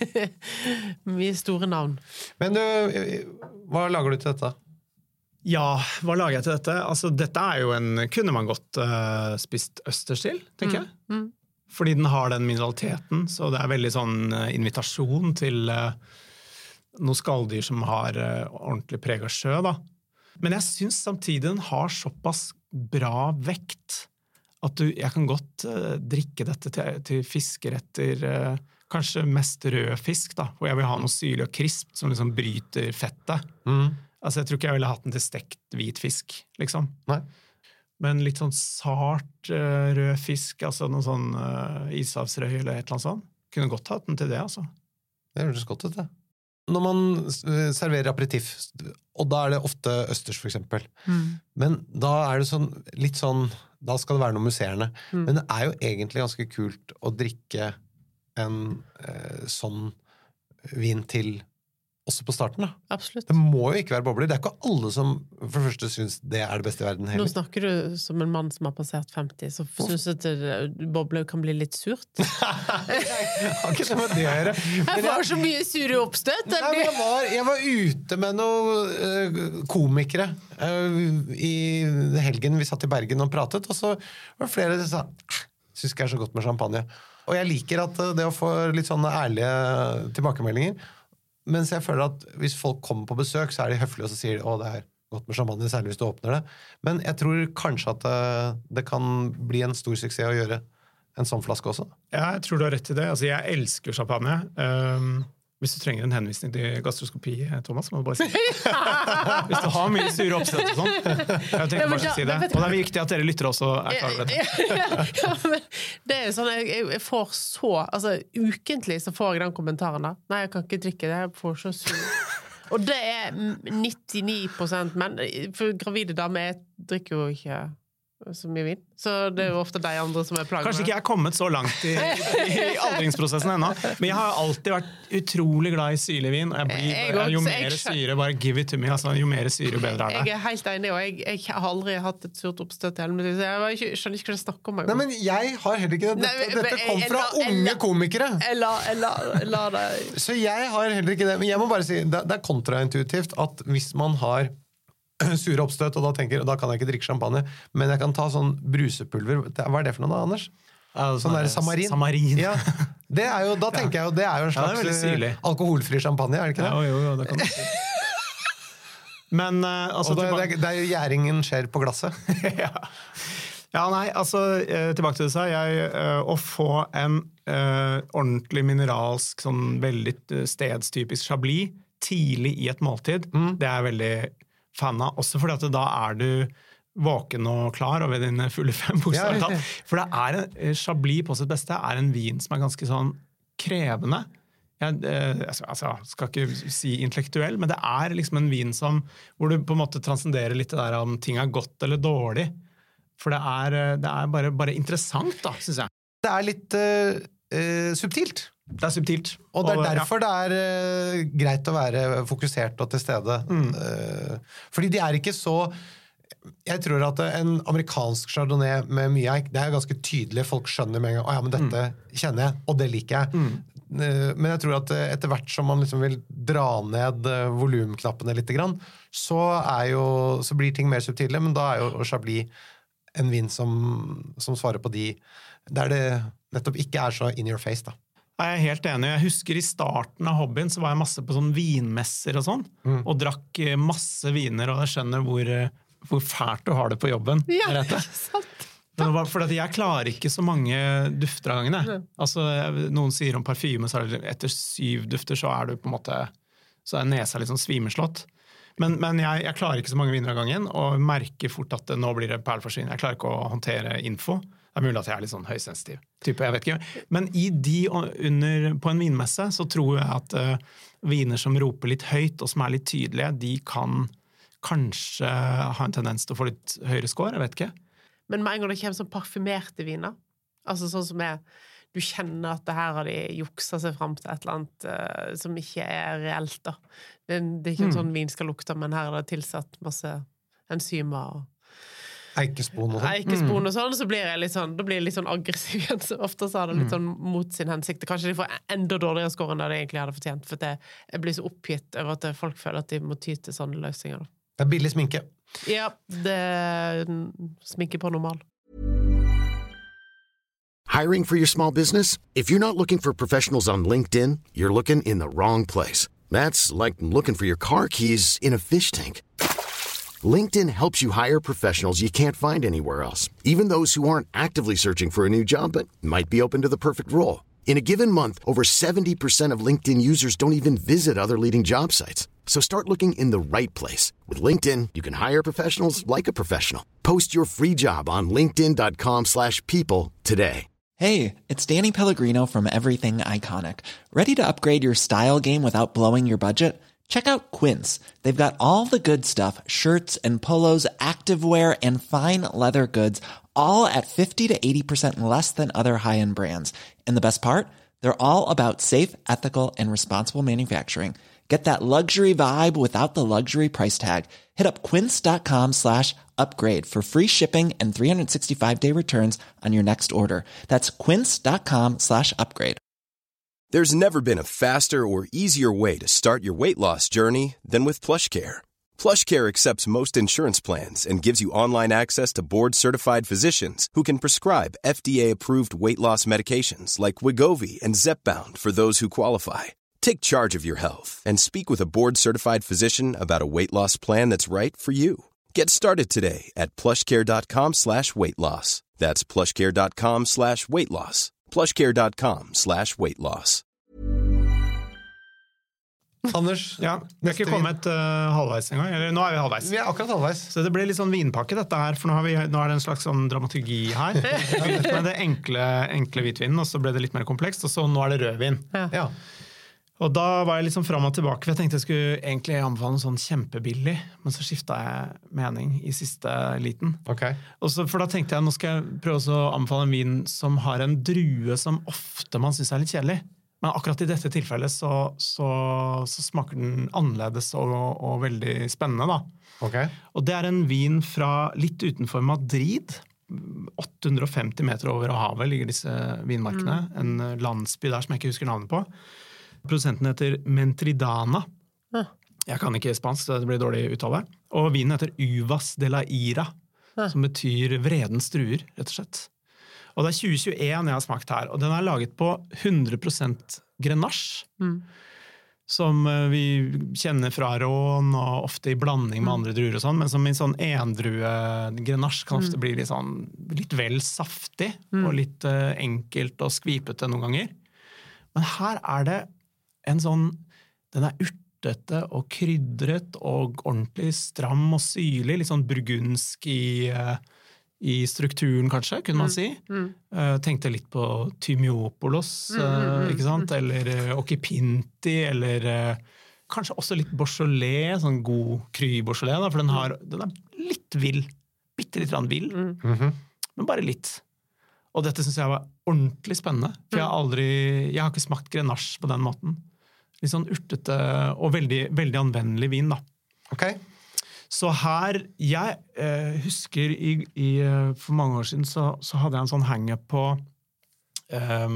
mye store navn. Men du, hva lager du til dette? Ja, hva lager jeg til dette? Altså, dette er jo en, kunne man godt uh, spist østers til, tenker jeg. Mm. Mm. Fordi den har den mineraliteten, så det er veldig sånn uh, invitasjon til uh, noen skalldyr som har uh, ordentlig preg av sjø, da. Men jeg synes samtidig den har såpass bra vekt at du, jeg kan godt uh, drikke dette til, til fiskeretter, uh, kanskje mest rød fisk da, hvor jeg vil ha noe syrlig og krisp som liksom bryter fettet. Mm. Altså jeg tror ikke jeg ville hatt den til stekt hvit fisk, liksom. Nei. Men litt sånn sart uh, rød fisk, altså noe sånn uh, ishavsrøy eller et eller annet sånt. Kunne godt hatt den til det, altså. Det høres godt ut, det. Når man serverer aperitif, og da er det ofte østers for eksempel, mm. men da er det sånn, litt sånn, da skal det være noe musserende. Mm. Men det er jo egentlig ganske kult å drikke en eh, sånn vin til også på starten, da. Absolutt. Det må jo ikke være bobler. Det er ikke alle som for det første synes det er det beste i verden heller. Nå snakker du som en mann som har passert femti, så synes du at bobler kan bli litt surt. Jeg har ikke det med det å gjøre. Jeg får så mye sure oppstøt. Nei, jeg, var, jeg var ute med noen uh, komikere uh, i helgen vi satt i Bergen og pratet, og så var det flere som sa, synes ikke jeg er så godt med champagne. Og jeg liker at uh, det å få litt sånne ærlige tilbakemeldinger, mens jeg føler at hvis folk kommer på besøk, så er de høflige, og så sier de, å, det er godt med champagne, særlig hvis du åpner det. Men jeg tror kanskje at det, det kan bli en stor suksess å gjøre en sånn flaske også. Ja, jeg tror du har rett i det. Altså, jeg elsker champagne. Um, hvis du trenger en henvisning til gastroskopi, Thomas, må du bare si det. Hvis du har mye sure oppstøt og sånn. Jeg tenker bare å si det. Og det er viktig at dere lytter også er klar over dette. Ja, men det er sånn, jeg, jeg får så, altså ukentlig så får jeg den kommentaren da. Nei, jeg kan ikke drikke det, jeg får så sur. Og det er nittini prosent menn, for gravide damer drikker jo ikke så mye vin. Så det er jo ofte de andre som er plaget. Kanskje ikke jeg er kommet så langt i, i aldringsprosessen ennå, men jeg har alltid vært utrolig glad i syrlig vin, og jeg blir, jeg jeg, jo mer syre, bare give it to me, altså, jo mer syre, jo bedre er det. Jeg er helt enig, og jeg, jeg har aldri hatt et surt oppstøt i hele mitt liv, så jeg ikke, skjønner ikke hva det snakker om meg. Nei, men jeg har heller ikke det. Dette, Nei, men, dette kom fra jeg, jeg, unge komikere. Jeg la, jeg la, jeg la det. Så jeg har heller ikke det, men jeg må bare si, det, det er kontraintuitivt at hvis man har sure oppstøt, og da tenker da kan jeg ikke drikke champagne, men jeg kan ta sånn brusepulver. Hva er det for noe da, Anders? Ja, sånn der samarin. Samarin. Ja, det er jo, da tenker jeg jo, det er jo en slags ja, alkoholfri champagne, er det ikke det? Ja, jo, jo, det kan du si. Men, uh, altså, og det, det, er, det er jo gjæringen skjer på glasset. ja. ja, nei, altså, uh, tilbake til det sa, jeg, uh, å få en uh, ordentlig mineralsk, sånn veldig stedstypisk chablis tidlig i et måltid, mm. det er veldig fan av, også fordi at da er du våken og klar over dine fulle fem bokstaver. Ja, for det er en, Chablis på sitt beste er en vin som er ganske sånn krevende. Jeg eh, altså, skal ikke si intellektuell, men det er liksom en vin som, hvor du på en måte transcenderer litt det der om ting er godt eller dårlig. For det er, det er bare, bare interessant, da, synes jeg. Det er litt uh, uh, subtilt. Det er subtilt. Og det er derfor ja. det er uh, greit å være fokusert og til stede. Mm. Uh, fordi de er ikke så... Jeg tror at en amerikansk chardonnay med mye eik, det er ganske tydelig. Folk skjønner med en gang, å ja, men dette mm. kjenner jeg, og det liker jeg. Mm. Uh, men jeg tror at etter hvert som man liksom vil dra ned uh, volumknappene litt grann, så, er jo, så blir ting mer subtile, men da er jo Chablis en vin som, som svarer på de, der det nettopp ikke er så in your face, da. Jeg er helt enig. Jeg husker i starten av hobbyen så var jeg masse på sånn vinmesser og sånn, mm. og drakk masse viner, og jeg skjønner hvor, hvor fælt du har det på jobben. Ja, ikke sant. For jeg klarer ikke så mange dufter av gangene. Mm. Altså, noen sier om parfyme, så er det etter syv dufter, så er du på en måte, så er nesa litt sånn svimeslått. Men, men jeg, jeg klarer ikke så mange viner av gangen, og merker fort at det, nå blir det perleforsvinn. Jeg klarer ikke å håndtere info. Det er mulig at jeg er litt sånn høysensitiv type, jeg vet ikke. Men i de under, på en vinmesse så tror jeg at uh, viner som roper litt høyt og som er litt tydelige, de kan kanskje ha en tendens til å få litt høyere score, jeg vet ikke. Men med en gang det kommer sånn parfymerte viner, altså sånn som er, du kjenner at det her har de jukset seg frem til et eller annet uh, som ikke er reelt da. Det, det er ikke en mm. sånn vin skal lukte, men her er det tilsatt masse enzymer og Eikespon og sånn. Eikespon og sånn, så blir jeg litt sånn, da blir jeg litt sånn aggressiv igjen, så ofte så har det litt sånn mot sin hensikt. Kanskje de får enda dårligere score enn det de egentlig hadde fortjent, for det, jeg blir så oppgitt over at folk føler at de må ty til sånne løsninger. Da. Det er billig sminke. Ja, det er sminke på normal. Hiring for your small business? If you're not looking for professionals on LinkedIn, you're looking in the wrong place. That's like looking for your car keys in a fish tank. LinkedIn helps you hire professionals you can't find anywhere else, even those who aren't actively searching for a new job but might be open to the perfect role. In a given month, over seventy percent of LinkedIn users don't even visit other leading job sites. So start looking in the right place. With LinkedIn, you can hire professionals like a professional. Post your free job on linkedin.com slash people today. Hey, it's Danny Pellegrino from Everything Iconic. Ready to upgrade your style game without blowing your budget? Check out Quince. They've got all the good stuff, shirts and polos, activewear, and fine leather goods, all at fifty to eighty percent less than other high-end brands. And the best part? They're all about safe, ethical, and responsible manufacturing. Get that luxury vibe without the luxury price tag. Hit up quince.com slash upgrade for free shipping and three sixty-five day returns on your next order. That's quince.com slash upgrade. There's never been a faster or easier way to start your weight loss journey than with PlushCare. PlushCare accepts most insurance plans and gives you online access to board-certified physicians who can prescribe F D A-approved weight loss medications like Wegovy and Zepbound for those who qualify. Take charge of your health and speak with a board-certified physician about a weight loss plan that's right for you. Get started today at plushcare.com slash weight loss. That's plushcare.com slash weight loss. plushcare.com slash weight loss. Anders, ja, vi har ikke kommet uh, halvveis en gang, eller nå er vi halvveis. Vi er akkurat halvveis. Så det blir litt sånn vinpakke dette her, for nå, har vi, nå er det en slags sånn dramaturgi her. Med det enkle, enkle hvitvinen, og så ble det litt mer komplekst, og så nå er det rødvin. Ja. Ja. Og da var jeg liksom frem og tilbake, for jeg tenkte jeg skulle egentlig anbefale en sånn kjempebillig, men så skiftet jeg mening i siste liten. Okay. Og så, for da tenkte jeg, nå skal jeg prøve å anbefale en vin som har en drue som ofte man synes er litt kjedelig. Men akkurat i dette tilfellet så, så, så smaker den annerledes og, og veldig spennende da. Okay. Og det er en vin fra litt utenfor Madrid. åtte hundre og femti meter over havet ligger disse vinmarkene. Mm. En landsby der som jeg ikke husker navnet på. Produsenten heter Mentridana. Ja. Jeg kan ikke spansk, så det blir dårlig uttale. Og vinen heter Uvas de la Ira, ja. Som betyr vredens druer, rett og slett. Og det er tjue tjueen jeg har smakt her, og den er laget på hundre prosent grenache, mm. som vi kjenner fra rån, og ofte i blanding med andre druer og sånn, men som i sånn endrue grenache kan ofte mm. bli litt, sånn, litt vel saftig, mm. og litt uh, enkelt og skvipete noen ganger. Men her er det en sånn, den er urtete og krydret og ordentlig stram og syrlig, litt sånn burgundsk i... Uh, i strukturen kanskje, kunne man si. Mm, mm. Uh, tenkte litt på Thymiopoulos, uh, mm, mm, ikke sant? Eller uh, Occhipinti, eller uh, kanskje også litt Beaujolais, sånn god kry Beaujolais, da, for den, har, den er litt vill, bitte litt rann vill, mm. mm-hmm. men bare litt. Og dette synes jeg var ordentlig spennende, for jeg har aldri, jeg har ikke smakt grenache på den måten. Litt sånn urtete og veldig, veldig anvendelig vin da. Ok. Så her, jeg eh, husker i, i, for mange år siden så, så hadde jeg en sånn henge på um,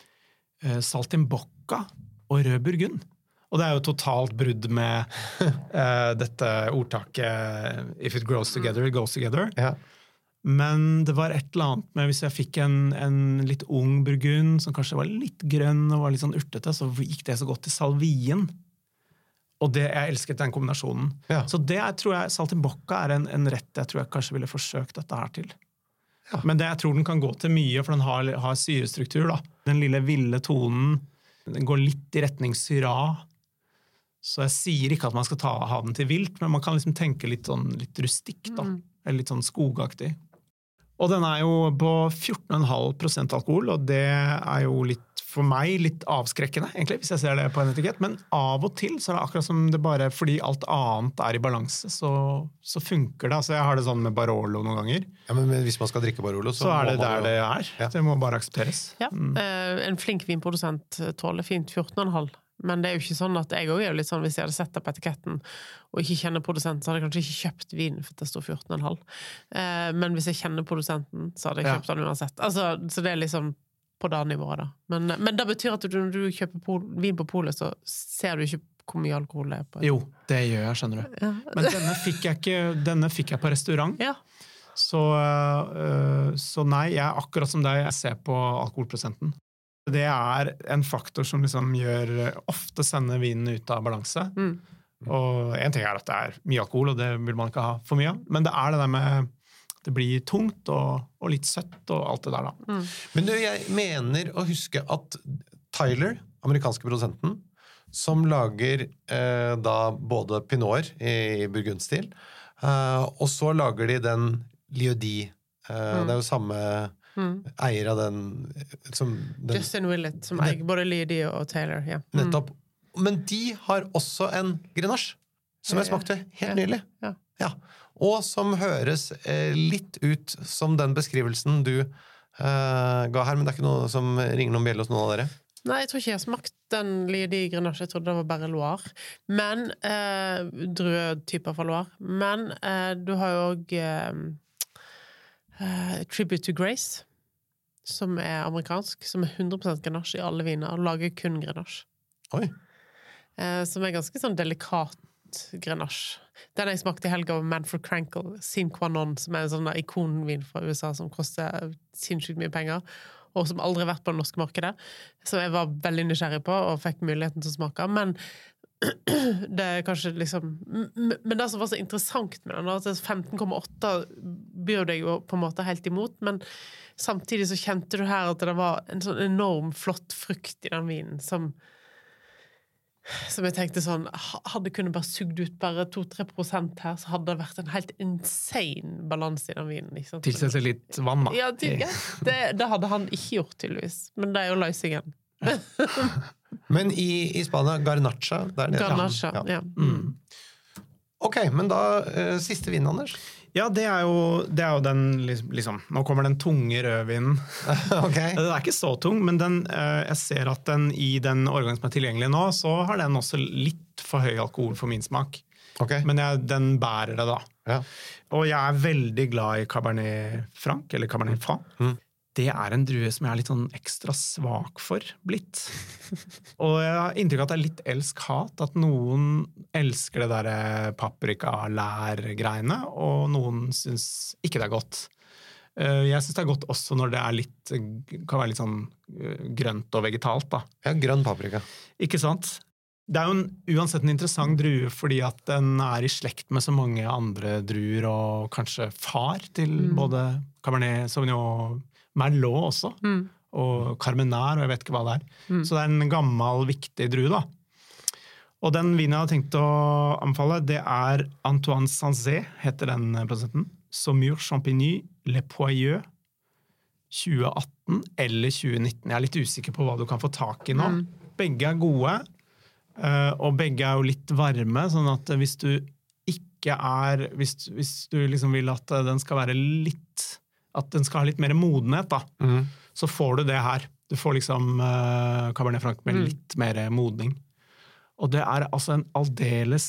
saltimbocca og rød burgund. Og det er jo totalt brudd med uh, dette ordtaket if it grows together, it goes together. Ja. Men det var et eller annet med hvis jeg fikk en, en litt ung burgund som kanskje var litt grønn og var litt sånn urtete, så gikk det så godt til salvien. Og det, jeg elsket den kombinasjonen. Ja. Så det jeg tror jeg, saltimbocca er en, en rett jeg tror jeg kanskje ville forsøkt dette her til. Ja. Men det jeg tror den kan gå til mye, for den har, har syrestruktur da. Den lille ville tonen, den går litt i retning syrah. Så jeg sier ikke at man skal ta, ha den til vilt, men man kan liksom tenke litt, sånn, litt rustikk da. Mm. Eller litt sånn skogaktig. Og den er jo på fjorten komma fem prosent alkohol, og det er jo litt, for meg litt avskrekkende, egentlig, hvis jeg ser det på en etikett. Men av og til så er det akkurat som det bare, fordi alt annet er i balanse, så, så funker det. Altså, jeg har det sånn med Barolo noen ganger. Ja, men, men hvis man skal drikke Barolo, så, så er det må der jo... det er. Ja. Det må bare aksepteres. Ja, mm. uh, en flink vinprodusent tåler fint fjorten komma fem. Men det er jo ikke sånn at jeg også er jo litt sånn, hvis jeg hadde sett det på etiketten og ikke kjenner produsenten, så hadde jeg kanskje ikke kjøpt vin for det står fjorten komma fem. Uh, men hvis jeg kjenner produsenten, så hadde jeg kjøpt ja. Den uansett. Altså, så det er liksom på det nivået da. Men, men det betyr at du, når du kjøper pol, vin på polet, så ser du ikke hvor mye alkohol det er på. Jo, det gjør jeg, skjønner du. Ja. Men denne fikk jeg ikke, denne fikk jeg på restaurant. Ja. Så, uh, så nei, jeg er akkurat som deg, jeg ser på alkoholprosenten. Det er en faktor som liksom gjør ofte sender vinen ut av balanse. Mm. Og en ting er at det er mye alkohol, og det vil man ikke ha for mye av. Men det er det der med det blir tungt og, og litt søtt og alt det der da. Mm. Men du, jeg mener å huske at Tyler, amerikanske produsenten, som lager eh, da både Pinot i burgundstil, eh, og så lager de den Lieu-Di. Eh, mm. Det er jo samme mm. eier av den, som den Justin Willett, som eier både Lieu-Di og Taylor. Ja. Mm. Nettopp. Men de har også en Grenache, som jeg smakte helt nylig. Ja. Ja. Og som høres eh, litt ut som den beskrivelsen du eh, ga her, men det er ikke noe som ringer noen bjelle hos noen av dere. Nei, jeg tror ikke jeg har smakt den Lieu-Di Grenache, jeg trodde det var bare Loire. Men, eh, druetyper fra Loire. Men eh, du har jo også eh, eh, Tribute to Grace, som er amerikansk, som er hundre prosent Grenache i alle viner, og lager kun Grenache. Oi. Eh, som er ganske sånn delikat Grenache. Den jeg smakte i helga av Manfred Krankle, Sine Qua Non, som er en sånn ikonvin fra U S A som koster sinnssykt mye penger, og som aldri har vært på det norske markedet. Så jeg var veldig nysgjerrig på, og fikk muligheten til å smake. Men det er kanskje liksom... Men det som var så interessant med den, at femten komma åtte byr deg jo på en måte helt imot, men samtidig så kjente du her at det var en sånn enorm flott frukt i den vinen, som som jeg tenkte sånn, hadde kunne bare sugd ut bare to til tre prosent her, så hadde det vært en helt insane balanse i den vinen. Tilsette litt vann, da. Ja, til, ja. Det, det hadde han ikke gjort, tydeligvis. Men det er jo løsningen. Men i, i Spania, Garnacha, der nede. Garnacha, ja. ja. Mm. Ok, men da, uh, siste vin, Anders. Ja, det er jo, det er jo den, liksom, nå kommer den tunge rødvinen. Okay. Det er ikke så tung, men den, jeg ser at den i den årgangen som er tilgjengelig nå, så har den også litt for høy alkohol for min smak. Okay. Men jeg, den bærer det da. Ja. Og jeg er veldig glad i Cabernet Franc, eller Cabernet Franc. Mm. Det er en drue som jeg er litt sånn ekstra svak for blitt. Og jeg har inntrykk av at det er litt elsk-hat, at noen elsker det der paprika-lær-greiene, og noen synes ikke det er godt. Jeg synes det er godt også når det er litt, kan være litt sånn grønt og vegetalt, da. Ja, grønn paprika. Ikke sant? Det er jo en, uansett en interessant drue, fordi at den er i slekt med så mange andre druer, og kanskje far til mm. både Cabernet Sauvignon, Merlot også, mm. og Carmenère, og jeg vet ikke hva det er. Mm. Så det er en gammel, viktig drue, da. Og den vinen jeg har tenkt å anbefale, det er Antoine Sanzé, heter den produsenten. Saumur Champigny Le Poyeux tjue atten eller tjue nitten. Jeg er litt usikker på hva du kan få tak i nå. Mm. Begge er gode, og begge er jo litt varme, sånn at hvis du ikke er, hvis, hvis du liksom vil at den skal være litt, at den skal ha litt mer modenhet, da, mm. så får du det her. Du får liksom uh, Cabernet Franc med mm. litt mer modning. Og det er altså en aldeles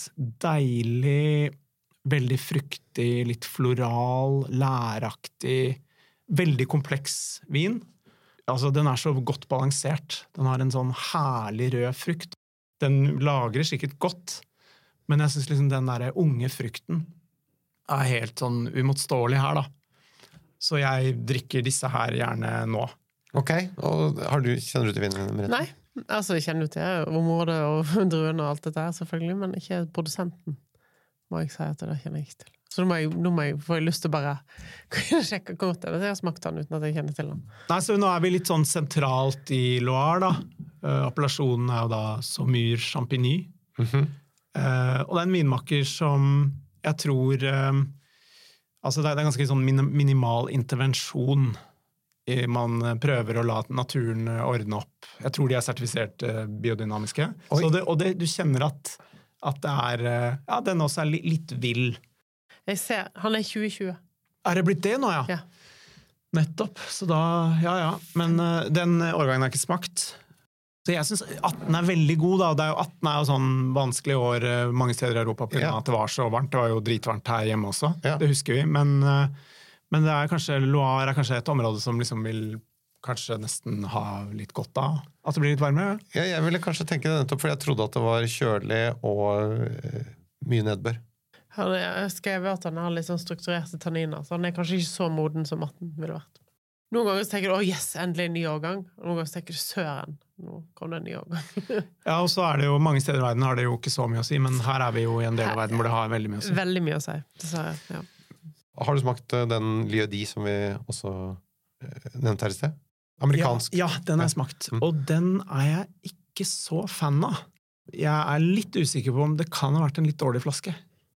deilig, veldig fruktig, litt floral, læraktig, veldig kompleks vin. Altså, den er så godt balansert. Den har en sånn herlig rød frukt. Den lagrer sikkert godt, men jeg synes liksom den der unge frukten er helt sånn umotståelig her, da. Så jeg drikker disse her gjerne nå. Ok, og har du, kjenner du til vinen? Nei, altså jeg kjenner jo til området og druene og alt dette her selvfølgelig, men ikke produsenten, må jeg si at det kjenner jeg ikke til. Så nå må jeg, nå må jeg få lyst til å bare sjekke hvor godt det er. Jeg har smakt den uten at jeg kjenner til den. Nei, så nå er vi litt sånn sentralt i Loire, da. Uh, appellasjonen er jo da Saumur Champigny. Mm-hmm. uh, og det er en vinmaker som jeg tror... Uh, Altså det er en ganske sånn minimal intervensjon. Man prøver å la naturen ordne opp. Jeg tror de er sertifisert biodynamiske. Så det, og det, du kjenner at, at det er, ja, den også er litt, litt vill. Jeg ser, han er tjue tjue. Er det blitt det nå, ja? Ja. Nettopp, så da, ja, ja. Men uh, den årgangen har ikke smakt. Så jeg synes atten er veldig god, da. Det er jo atten er jo sånn vanskelig år mange steder i Europa, på grunn av at det var så varmt. Det var jo dritvarmt her hjemme også, ja. Det husker vi. Men, men det er kanskje, Loire er kanskje et område som liksom vil kanskje nesten ha litt godt av at det blir litt varmere. Ja, jeg ville kanskje tenke det nettopp, fordi jeg trodde at det var kjølig og mye nedbør. Jeg skrev at han har litt sånn strukturerte tanniner, så han er kanskje ikke så moden som atten ville vært. Noen ganger så tenker du, å yes, endelig en ny årgang. Noen ganger så tenker du, søren, nå kom det en ny årgang. Ja, og så er det jo, mange steder i verden har det jo ikke så mye å si, men her er vi jo i en del av verden hvor det har veldig mye å si. Veldig mye å si, dessverre, ja. har du smakt den Lieu-Di som vi også nevnte her i sted? Amerikansk. Ja, ja, den har jeg smakt. Mm. Og den er jeg ikke så fan av. Jeg er litt usikker på om det kan ha vært en litt dårlig flaske.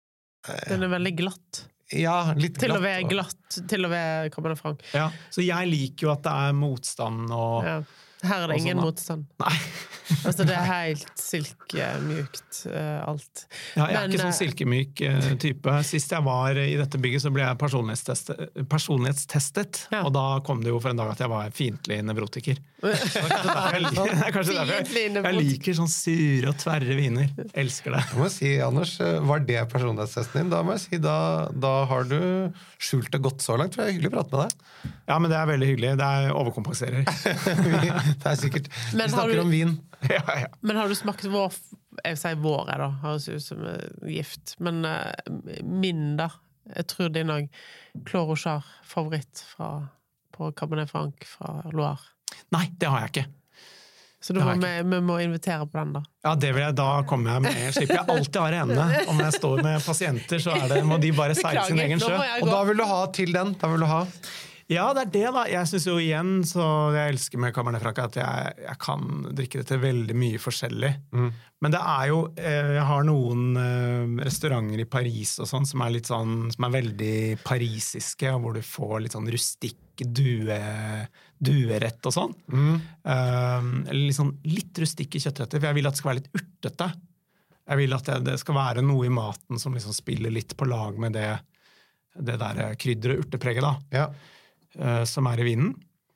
Den er veldig glatt. Ja, litt glatt. Til å være glatt, til å være Cabernet Franc. Ja, så jeg liker jo at det er motstand og... Ja. Her er det ingen sånn, motstand. Nei. Altså, det er helt silkemjukt, uh, alt. Ja, jeg er Men, ikke sånn silkemyk uh, type. Sist jeg var i dette bygget, så ble jeg personlighetstestet, personlighetstestet ja. Og da kom det jo for en dag at jeg var fiendtlig nevrotiker. Så kanskje derfor jeg, kanskje derfor jeg, jeg liker sånn sure og tverre viner. Elsker det. Jeg må si, Anders, var det personlighetstesten din? Da må jeg si, da, da har du skjult det godt så langt. Det er hyggelig å prate med deg. Ja, men det er veldig hyggelig. Det er overkompenserer. Det er sikkert. Men Vi snakker du, om vin. Ja, ja. Men har du smakt vår, jeg vil si vår er da, høres ut som gift, men uh, min da, jeg tror din også, Clos Rochard, favoritt fra, på Cabernet Franc fra Loire. Nei, det har jeg ikke. Så må vi, vi må invitere på den da. Ja, det vil jeg, da kommer jeg med. Slipper jeg alltid ha det ene. Om jeg står med pasienter, så er det, må de bare seile sin egen sjø. Og da vil du ha til den, da vil du ha... Ja, det er det da. Jeg synes jo igjen, så jeg elsker med Cabernet Franc at jeg, jeg kan drikke det til veldig mye forskjellig. Mm. Men det er jo, jeg har noen restauranter i Paris og sånn, som er litt sånn, som er veldig parisiske, hvor du får litt sånn rustikk due, duerett og sånn. Mm. Um, eller litt sånn litt rustikke kjøttretter, for jeg vil at det skal være litt urtete. Jeg vil at det, det skal være noe i maten som liksom spiller litt på lag med det, det der krydder- og urtepreget da. Ja. Uh, som er i vinen.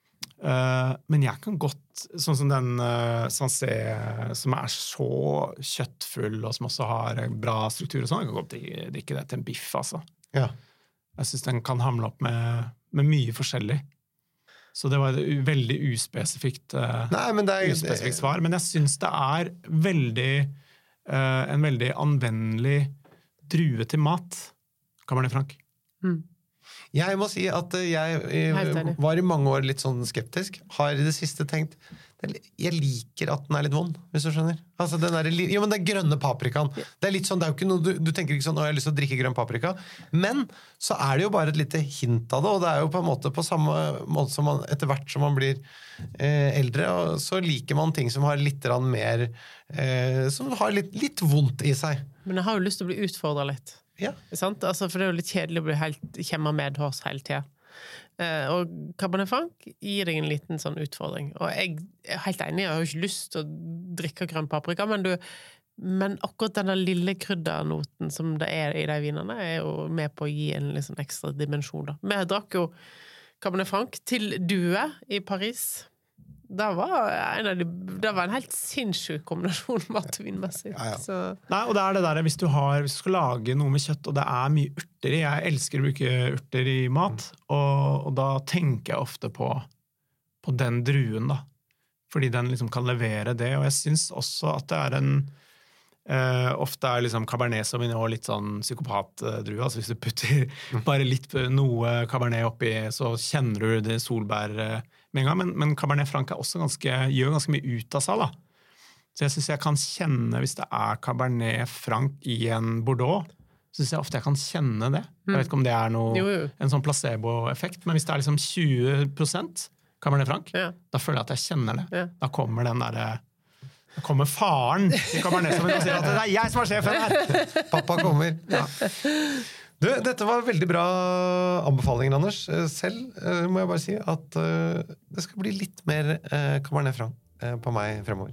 Uh, men jeg kan godt, sånn som den uh, Sansé, som er så kjøttfull, og som også har bra struktur og sånn, jeg kan godt drikke det til en biff, altså. Ja. Jeg synes den kan hamle opp med, med mye forskjellig. Så det var et veldig uspesifikt, uh, Nei, men det er, uspesifikt svar, men jeg synes det er veldig, uh, en veldig anvendelig drue til mat, Cabernet Franc. Mm. Jeg må si at jeg, jeg var i mange år litt sånn skeptisk. Har i det siste tenkt jeg liker at den er litt vond, hvis du skjønner. Altså den der, jo, men den grønne paprikaen. Det er litt sånn, det er jo ikke noe, du, du tenker ikke sånn, å, jeg har lyst til å drikke grønn paprika. Men så er det jo bare et lite hint av det, og det er jo på en måte på samme måte som man, etter hvert som man blir eh, eldre, og så liker man ting som har litt mer, eh, som har litt, litt vondt i seg. Men jeg har jo lyst til å bli utfordret litt. Ja. Sant? Altså, for det er jo litt kjedelig å bli helt, kjemme med hos hele tiden. Eh, og Cabernet Franc gir deg en liten sånn utfordring. Og jeg er helt enig, jeg har jo ikke lyst til å drikke grønn paprika, men, du, men akkurat denne lille kryddernoten som det er i de vinene, er jo med på å gi en litt sånn ekstra dimensjon. Da. Vi drakk jo Cabernet Franc til Due i Paris. Det var en, av de, det var en helt sinnssyk kombinasjon matvinmessig. Ja, ja. Så. Nei, og det er det der, hvis du, har, hvis du skal lage noe med kjøtt, og det er mye urter i, jeg elsker å bruke urter i mat, og, og da tenker jeg ofte på, på den druen da, fordi den liksom kan levere det, og jeg synes også at det er en, eh, ofte er liksom Cabernet Sauvignon litt sånn psykopat-drue, altså hvis du putter bare litt noe Cabernet oppi, så kjenner du det solbær med en gang, men, men Cabernet Franc er også ganske, gjør ganske mye ut av seg da. Så jeg synes jeg kan kjenne, hvis det er Cabernet Franc i en Bordeaux, så synes jeg ofte jeg kan kjenne det. Jeg vet ikke om det er noe, jo, jo. en sånn placebo-effekt, men hvis det er liksom tjue prosent Cabernet Franc, ja. Da føler jeg at jeg kjenner det. Ja. Da kommer den der, da kommer faren i Cabernet som sier at det er jeg som er sjefen her. Pappa kommer. Ja. Du, dette var veldig bra anbefalinger, Anders. Selv uh, må jeg bare si at uh, det skal bli litt mer uh, Cabernet Franc uh, på meg fremover.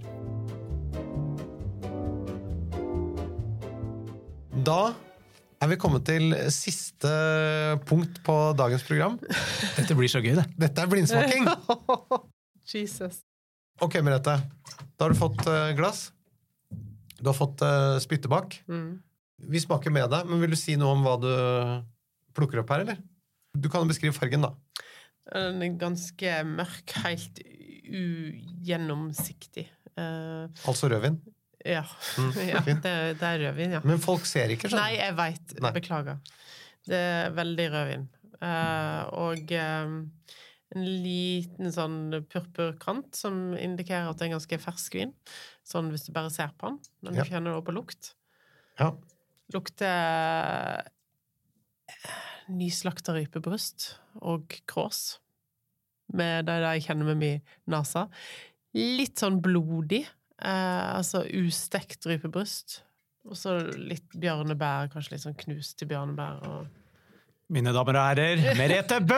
Da er vi kommet til siste punkt på dagens program. Dette blir så gøy, det. Dette er blindsmaking. Jesus. Ok, Merete. Da har du fått uh, glass. Du har fått uh, spyttebakk. Mm. Vi smaker med deg, men vil du si noe om hva du plukker opp her, eller? Du kan beskrive fargen, da. Den er ganske mørk, helt ugjennomsiktig. Uh, altså rødvin? Ja, mm, ja det, det er rødvin, ja. Men folk ser ikke, skjønner? Nei, jeg vet. Nei. Beklager. Det er veldig rødvin. Uh, og um, en liten sånn purpurkant som indikerer at det er en ganske fersk vin. Sånn hvis du bare ser på den, men du ja. Kjenner det på lukt. Ja. Lukter nyslakta rypebryst og krås. Med det jeg kjenner med min nasa. Litt sånn blodig, eh, altså ustekt rypebryst. Og så litt bjørnebær, kanskje litt sånn knust til bjørnebær. Og... Mine damer og herrer, Merete Bø!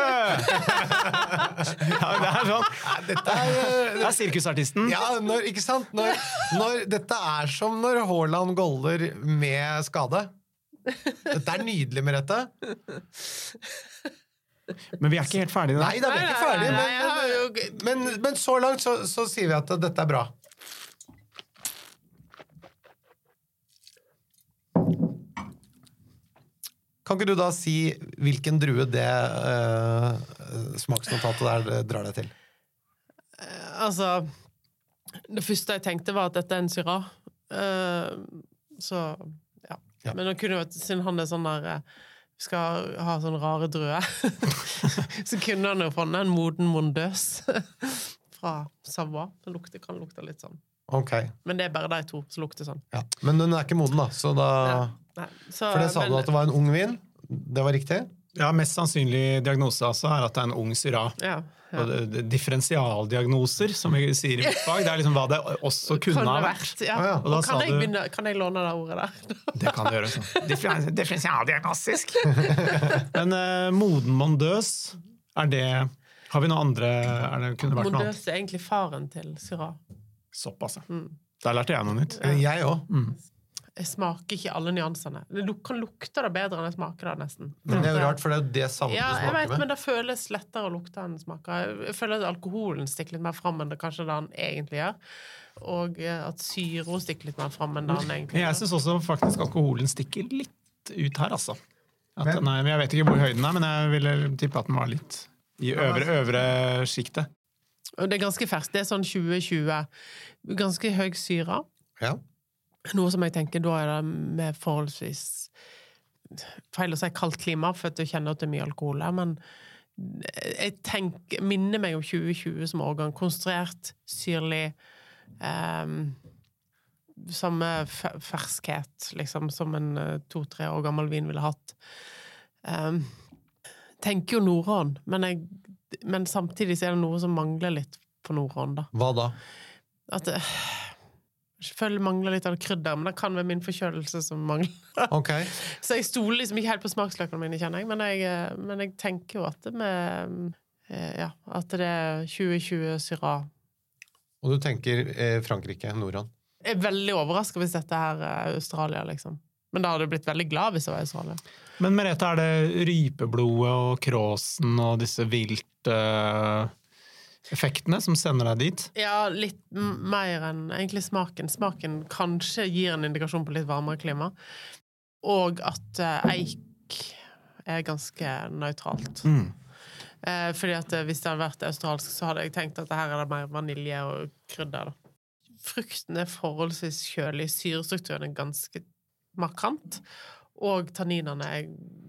Ja, det er sånn. Dette er, Det er sirkusartisten. ja, når, ikke sant? Når, når, dette er som når Haaland golder med skade. Dette er nydelig, Merete. Men vi er ikke helt ferdige da. Nei, da er vi ikke ferdige, Nei, nei, nei, jeg har men, men, men så langt så, så sier vi at dette er bra. Kan ikke du da si hvilken drue det uh, smaksnotatet der drar deg til? Altså, det første jeg tenkte var at dette er en syra. Uh, så, ja. Ja. Men nå kunne jo, siden han er sånn der, uh, skal ha sånn rare drue, så kunne han jo få en moden mondøs fra Savoie. Det lukter, kan lukte litt sånn. Ok. Men det er bare de to som lukter sånn. Ja. Men den er ikke moden da, så da... Ja. Nei, så, For det sa men, du at det var en ung vin. Det var riktig? Ja, mest sannsynlig diagnose altså er at det er en ung syra. Ja, ja. Og det, det, differensialdiagnoser, som vi sier i mitt fag, det er liksom hva det også kunne Kan ha det vært. vært, ja. Ah, ja. Og da Og kan, sa jeg du- begynne, kan jeg låne det ordet der? Det kan du gjøre sånn. Differen- Differensialdiagnostisk. Men eh, moden mondøs, er det... Har vi noe andre... Er det, kunne det vært noe annet? Mondøs er egentlig faren til syra. Såpass, ja. Mm. Der lærte jeg noe nytt. Jeg også. Jeg smaker ikke alle nyansene. Det luk- kan lukte det bedre enn jeg smaker det, nesten. Men det er jo rart, for det er jo det samme Ja, du jeg smaker vet, med. men det føles lettere å lukte enn det smaker. Jeg føler at alkoholen stikker litt mer frem enn det kanskje det han egentlig gjør. Og eh, at syro stikker litt mer frem enn det han egentlig Men jeg gjør. synes også faktisk alkoholen stikker litt ut her, altså. At Men- den er, men jeg vet ikke hvor høy den er, men jeg ville tippe at den var litt i øvre, øvre skiktet. Og det er ganske ferskt. Det er sånn tjue tjue. Ganske høy syre. Ja. Noe som jeg tenker, da er det med forholdsvis feil å si kaldt klima, for at jeg kjenner at det er mye alkohol her, men jeg tenker, minner meg om tjue tjue som årgang. Konstruert, syrlig, um, samme ferskhet, liksom, som en to-tre år gammel vin ville hatt. Um, tenker jo Nordhånd, men, jeg, men samtidig så er det noe som mangler litt på Nordhånd, da. Hva da? At det jeg føler mangler litt av det krydder, men det kan være min forkjølelse som mangler. Ok. Så jeg stoler liksom ikke helt på smaksløkene mine, kjenner jeg, men jeg, men jeg tenker jo at det med, ja, at det er tjue tjue syra. Og du tenker eh, Frankrike, Nordhånd. Jeg er veldig overrasket hvis dette her er Australia, liksom. Men da hadde jeg blitt veldig glad hvis det var Australia. Men Merete, er det rypeblodet og kråsen og disse vilt uh, effektene som sender deg dit? Ja, litt m- mer enn egentlig smaken. Smaken kanskje gir en indikasjon på litt varmere klima. Og at eh, eik er ganske nøytralt. Mm. Eh, fordi at eh, hvis det hadde vært australsk, så hadde jeg tenkt at det her er det mer vanilje og krydder. Da. Frukten er forholdsvis kjølig, syrestrukturen er ganske markant, og tanninene er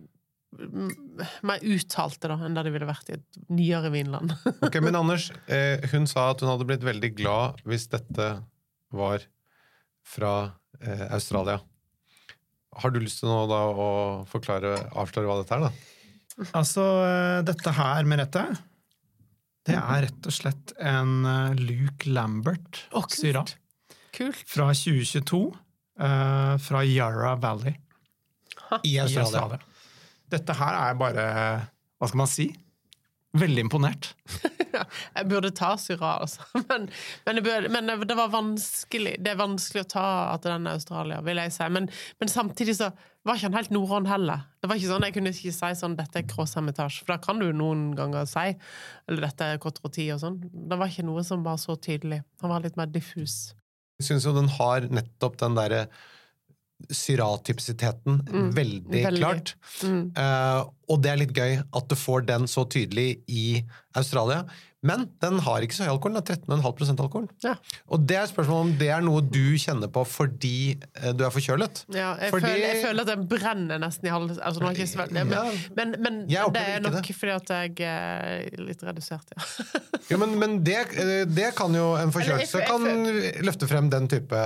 m- mer uttalte da, enn det det ville vært i et nyere vinland. Ok, men Anders, eh, hun sa at hun hadde blitt veldig glad hvis dette var fra eh, Australia. Har du lyst til nå da å forklare, avsløre hva dette er da? Altså, uh, dette her, Merete, det er rett og slett en uh, Luke Lambert Å, kult. syra Kult. fra tjue tjueto, uh, fra Yarra Valley I i Australia. Dette her er bare, hva skal man si? Veldig imponert. Jeg burde ta syra, altså. Men, men, det burde, men det var vanskelig. Det er vanskelig å ta at den er Australia, vil jeg si. Men, men samtidig så var ikke han helt Nordhånd heller. Det var ikke sånn, jeg kunne ikke si sånn, dette er Cross-Hermitage, for da kan du noen ganger si, eller dette er Côte Rôtie og sånn. Det var ikke noe som var så tydelig. Han var litt mer diffus. Jeg synes jo den har nettopp den der syratypisiteten Mm, veldig, veldig. klart. Mm. Eh, og det er litt gøy at du får den så tydelig i Australia. Men den har ikke så høy alkohol, den har tretten komma fem prosent alkohol. Ja. Og det er spørsmålet om det er noe du kjenner på fordi eh, du er forkjølet. Ja, jeg, Fordi- føler, jeg føler at den brenner nesten i halsen. Altså, nå har jeg ikke svelget det, men, Ja. men, men Jeg det opplever er ikke nok det. fordi at jeg er litt redusert, ja. Jo, men, men det, eh, det kan jo en Eller jeg- forkjølelse jeg- kan løfte frem den type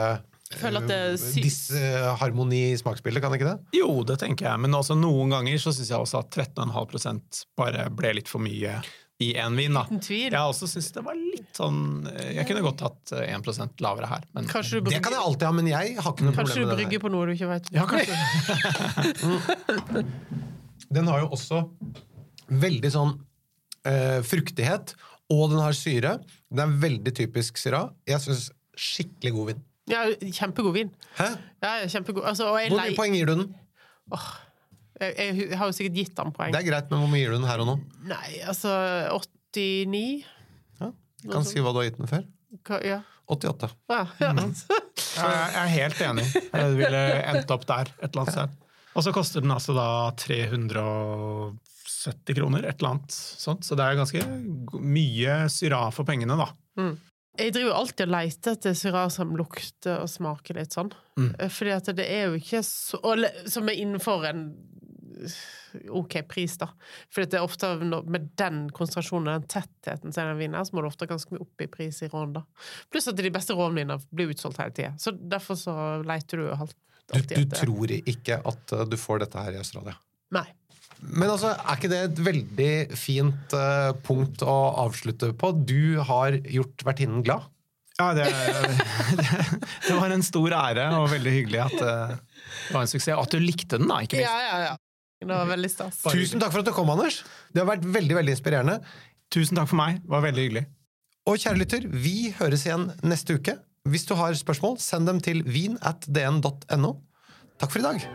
føler at det er sy- disharmoni i smaksbildet, kan det ikke det? Jo, det tenker jeg, men også noen ganger så synes jeg også at tretten komma fem prosent bare ble litt for mye i en vin da. Uten tvil. Jeg også synes det var litt sånn, jeg kunne godt hatt en prosent lavere her. Men Kanskje du Det kan jeg alltid ha, men jeg har ikke noe Kanskje problem du med det brygger på noe du ikke vet. ja, kanskje. Den har jo også veldig sånn eh, fruktighet, og den har syre. Den er veldig typisk Syrah. Jeg synes skikkelig god vin. Ja, kjempegod vin. Hæ? Ja, kjempegod. Altså, og jeg Hvor lei- mye poeng gir du den? Jeg, jeg har jo sikkert gitt den poeng. Det er greit, men hvor mye gir du den her og nå? Nei, altså åttini? Ja. Jeg kan si hva du har gitt den før. Hva, ja. åttiåtte. Ja, ja. Jeg er helt enig. Jeg ville endt opp der, et eller annet sted. Og så koster den altså da tre hundre og sytti kroner, et eller annet sånt. Så det er ganske mye Syrah for pengene da. Mm. Jeg driver alltid og leter etter Syrah som lukter og smaker litt sånn. Mm. Fordi at det er jo ikke så... og le- Som er innenfor en ok pris da. Fordi at det er ofte når- med den konsentrasjonen, den tettheten til den vinen her, så må det ofte ganske mye opp i pris i rån da. Pluss at de beste rånvinene blir utsolgt hele tiden. Så derfor så leter du jo alt. Du, du tror ikke at uh, du får dette her i Australia? Nei. Men altså, er ikke det et veldig fint uh, punkt å avslutte på? Du har gjort vertinnen glad? Ja, det, det, det var en stor ære og veldig hyggelig at uh, det var en suksess. Og at du likte den da, ikke minst. Ja, ja, ja. Det var veldig stas. Tusen takk for at du kom, Anders. Det har vært veldig, veldig inspirerende. Tusen takk for meg, det var veldig hyggelig. Og kjære lytter, vi høres igjen neste uke. Hvis du har spørsmål, send dem til vin at d n punktum no. Takk for i dag.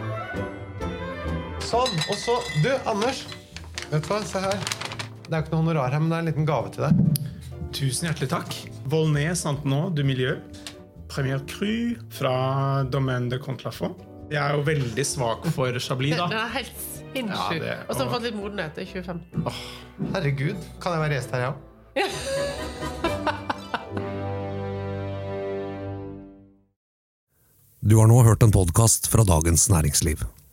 Sånn, og så, du, Anders, vet du hva, se her. Det er jo ikke noe honorar her, men det er en liten gave til deg. Tusen hjertelig takk. Volnay Saint-Nom du Milieu, Premier Cru fra Domaine de Contlafon. Jeg er jo veldig svak for Chablis da. Den er helt sinnssyk. Ja, det- Og så har den fått litt modenhet i tjue femten. Herregud, kan jeg være gjest her, ja? Du har nå hørt en podcast fra Dagens Næringsliv.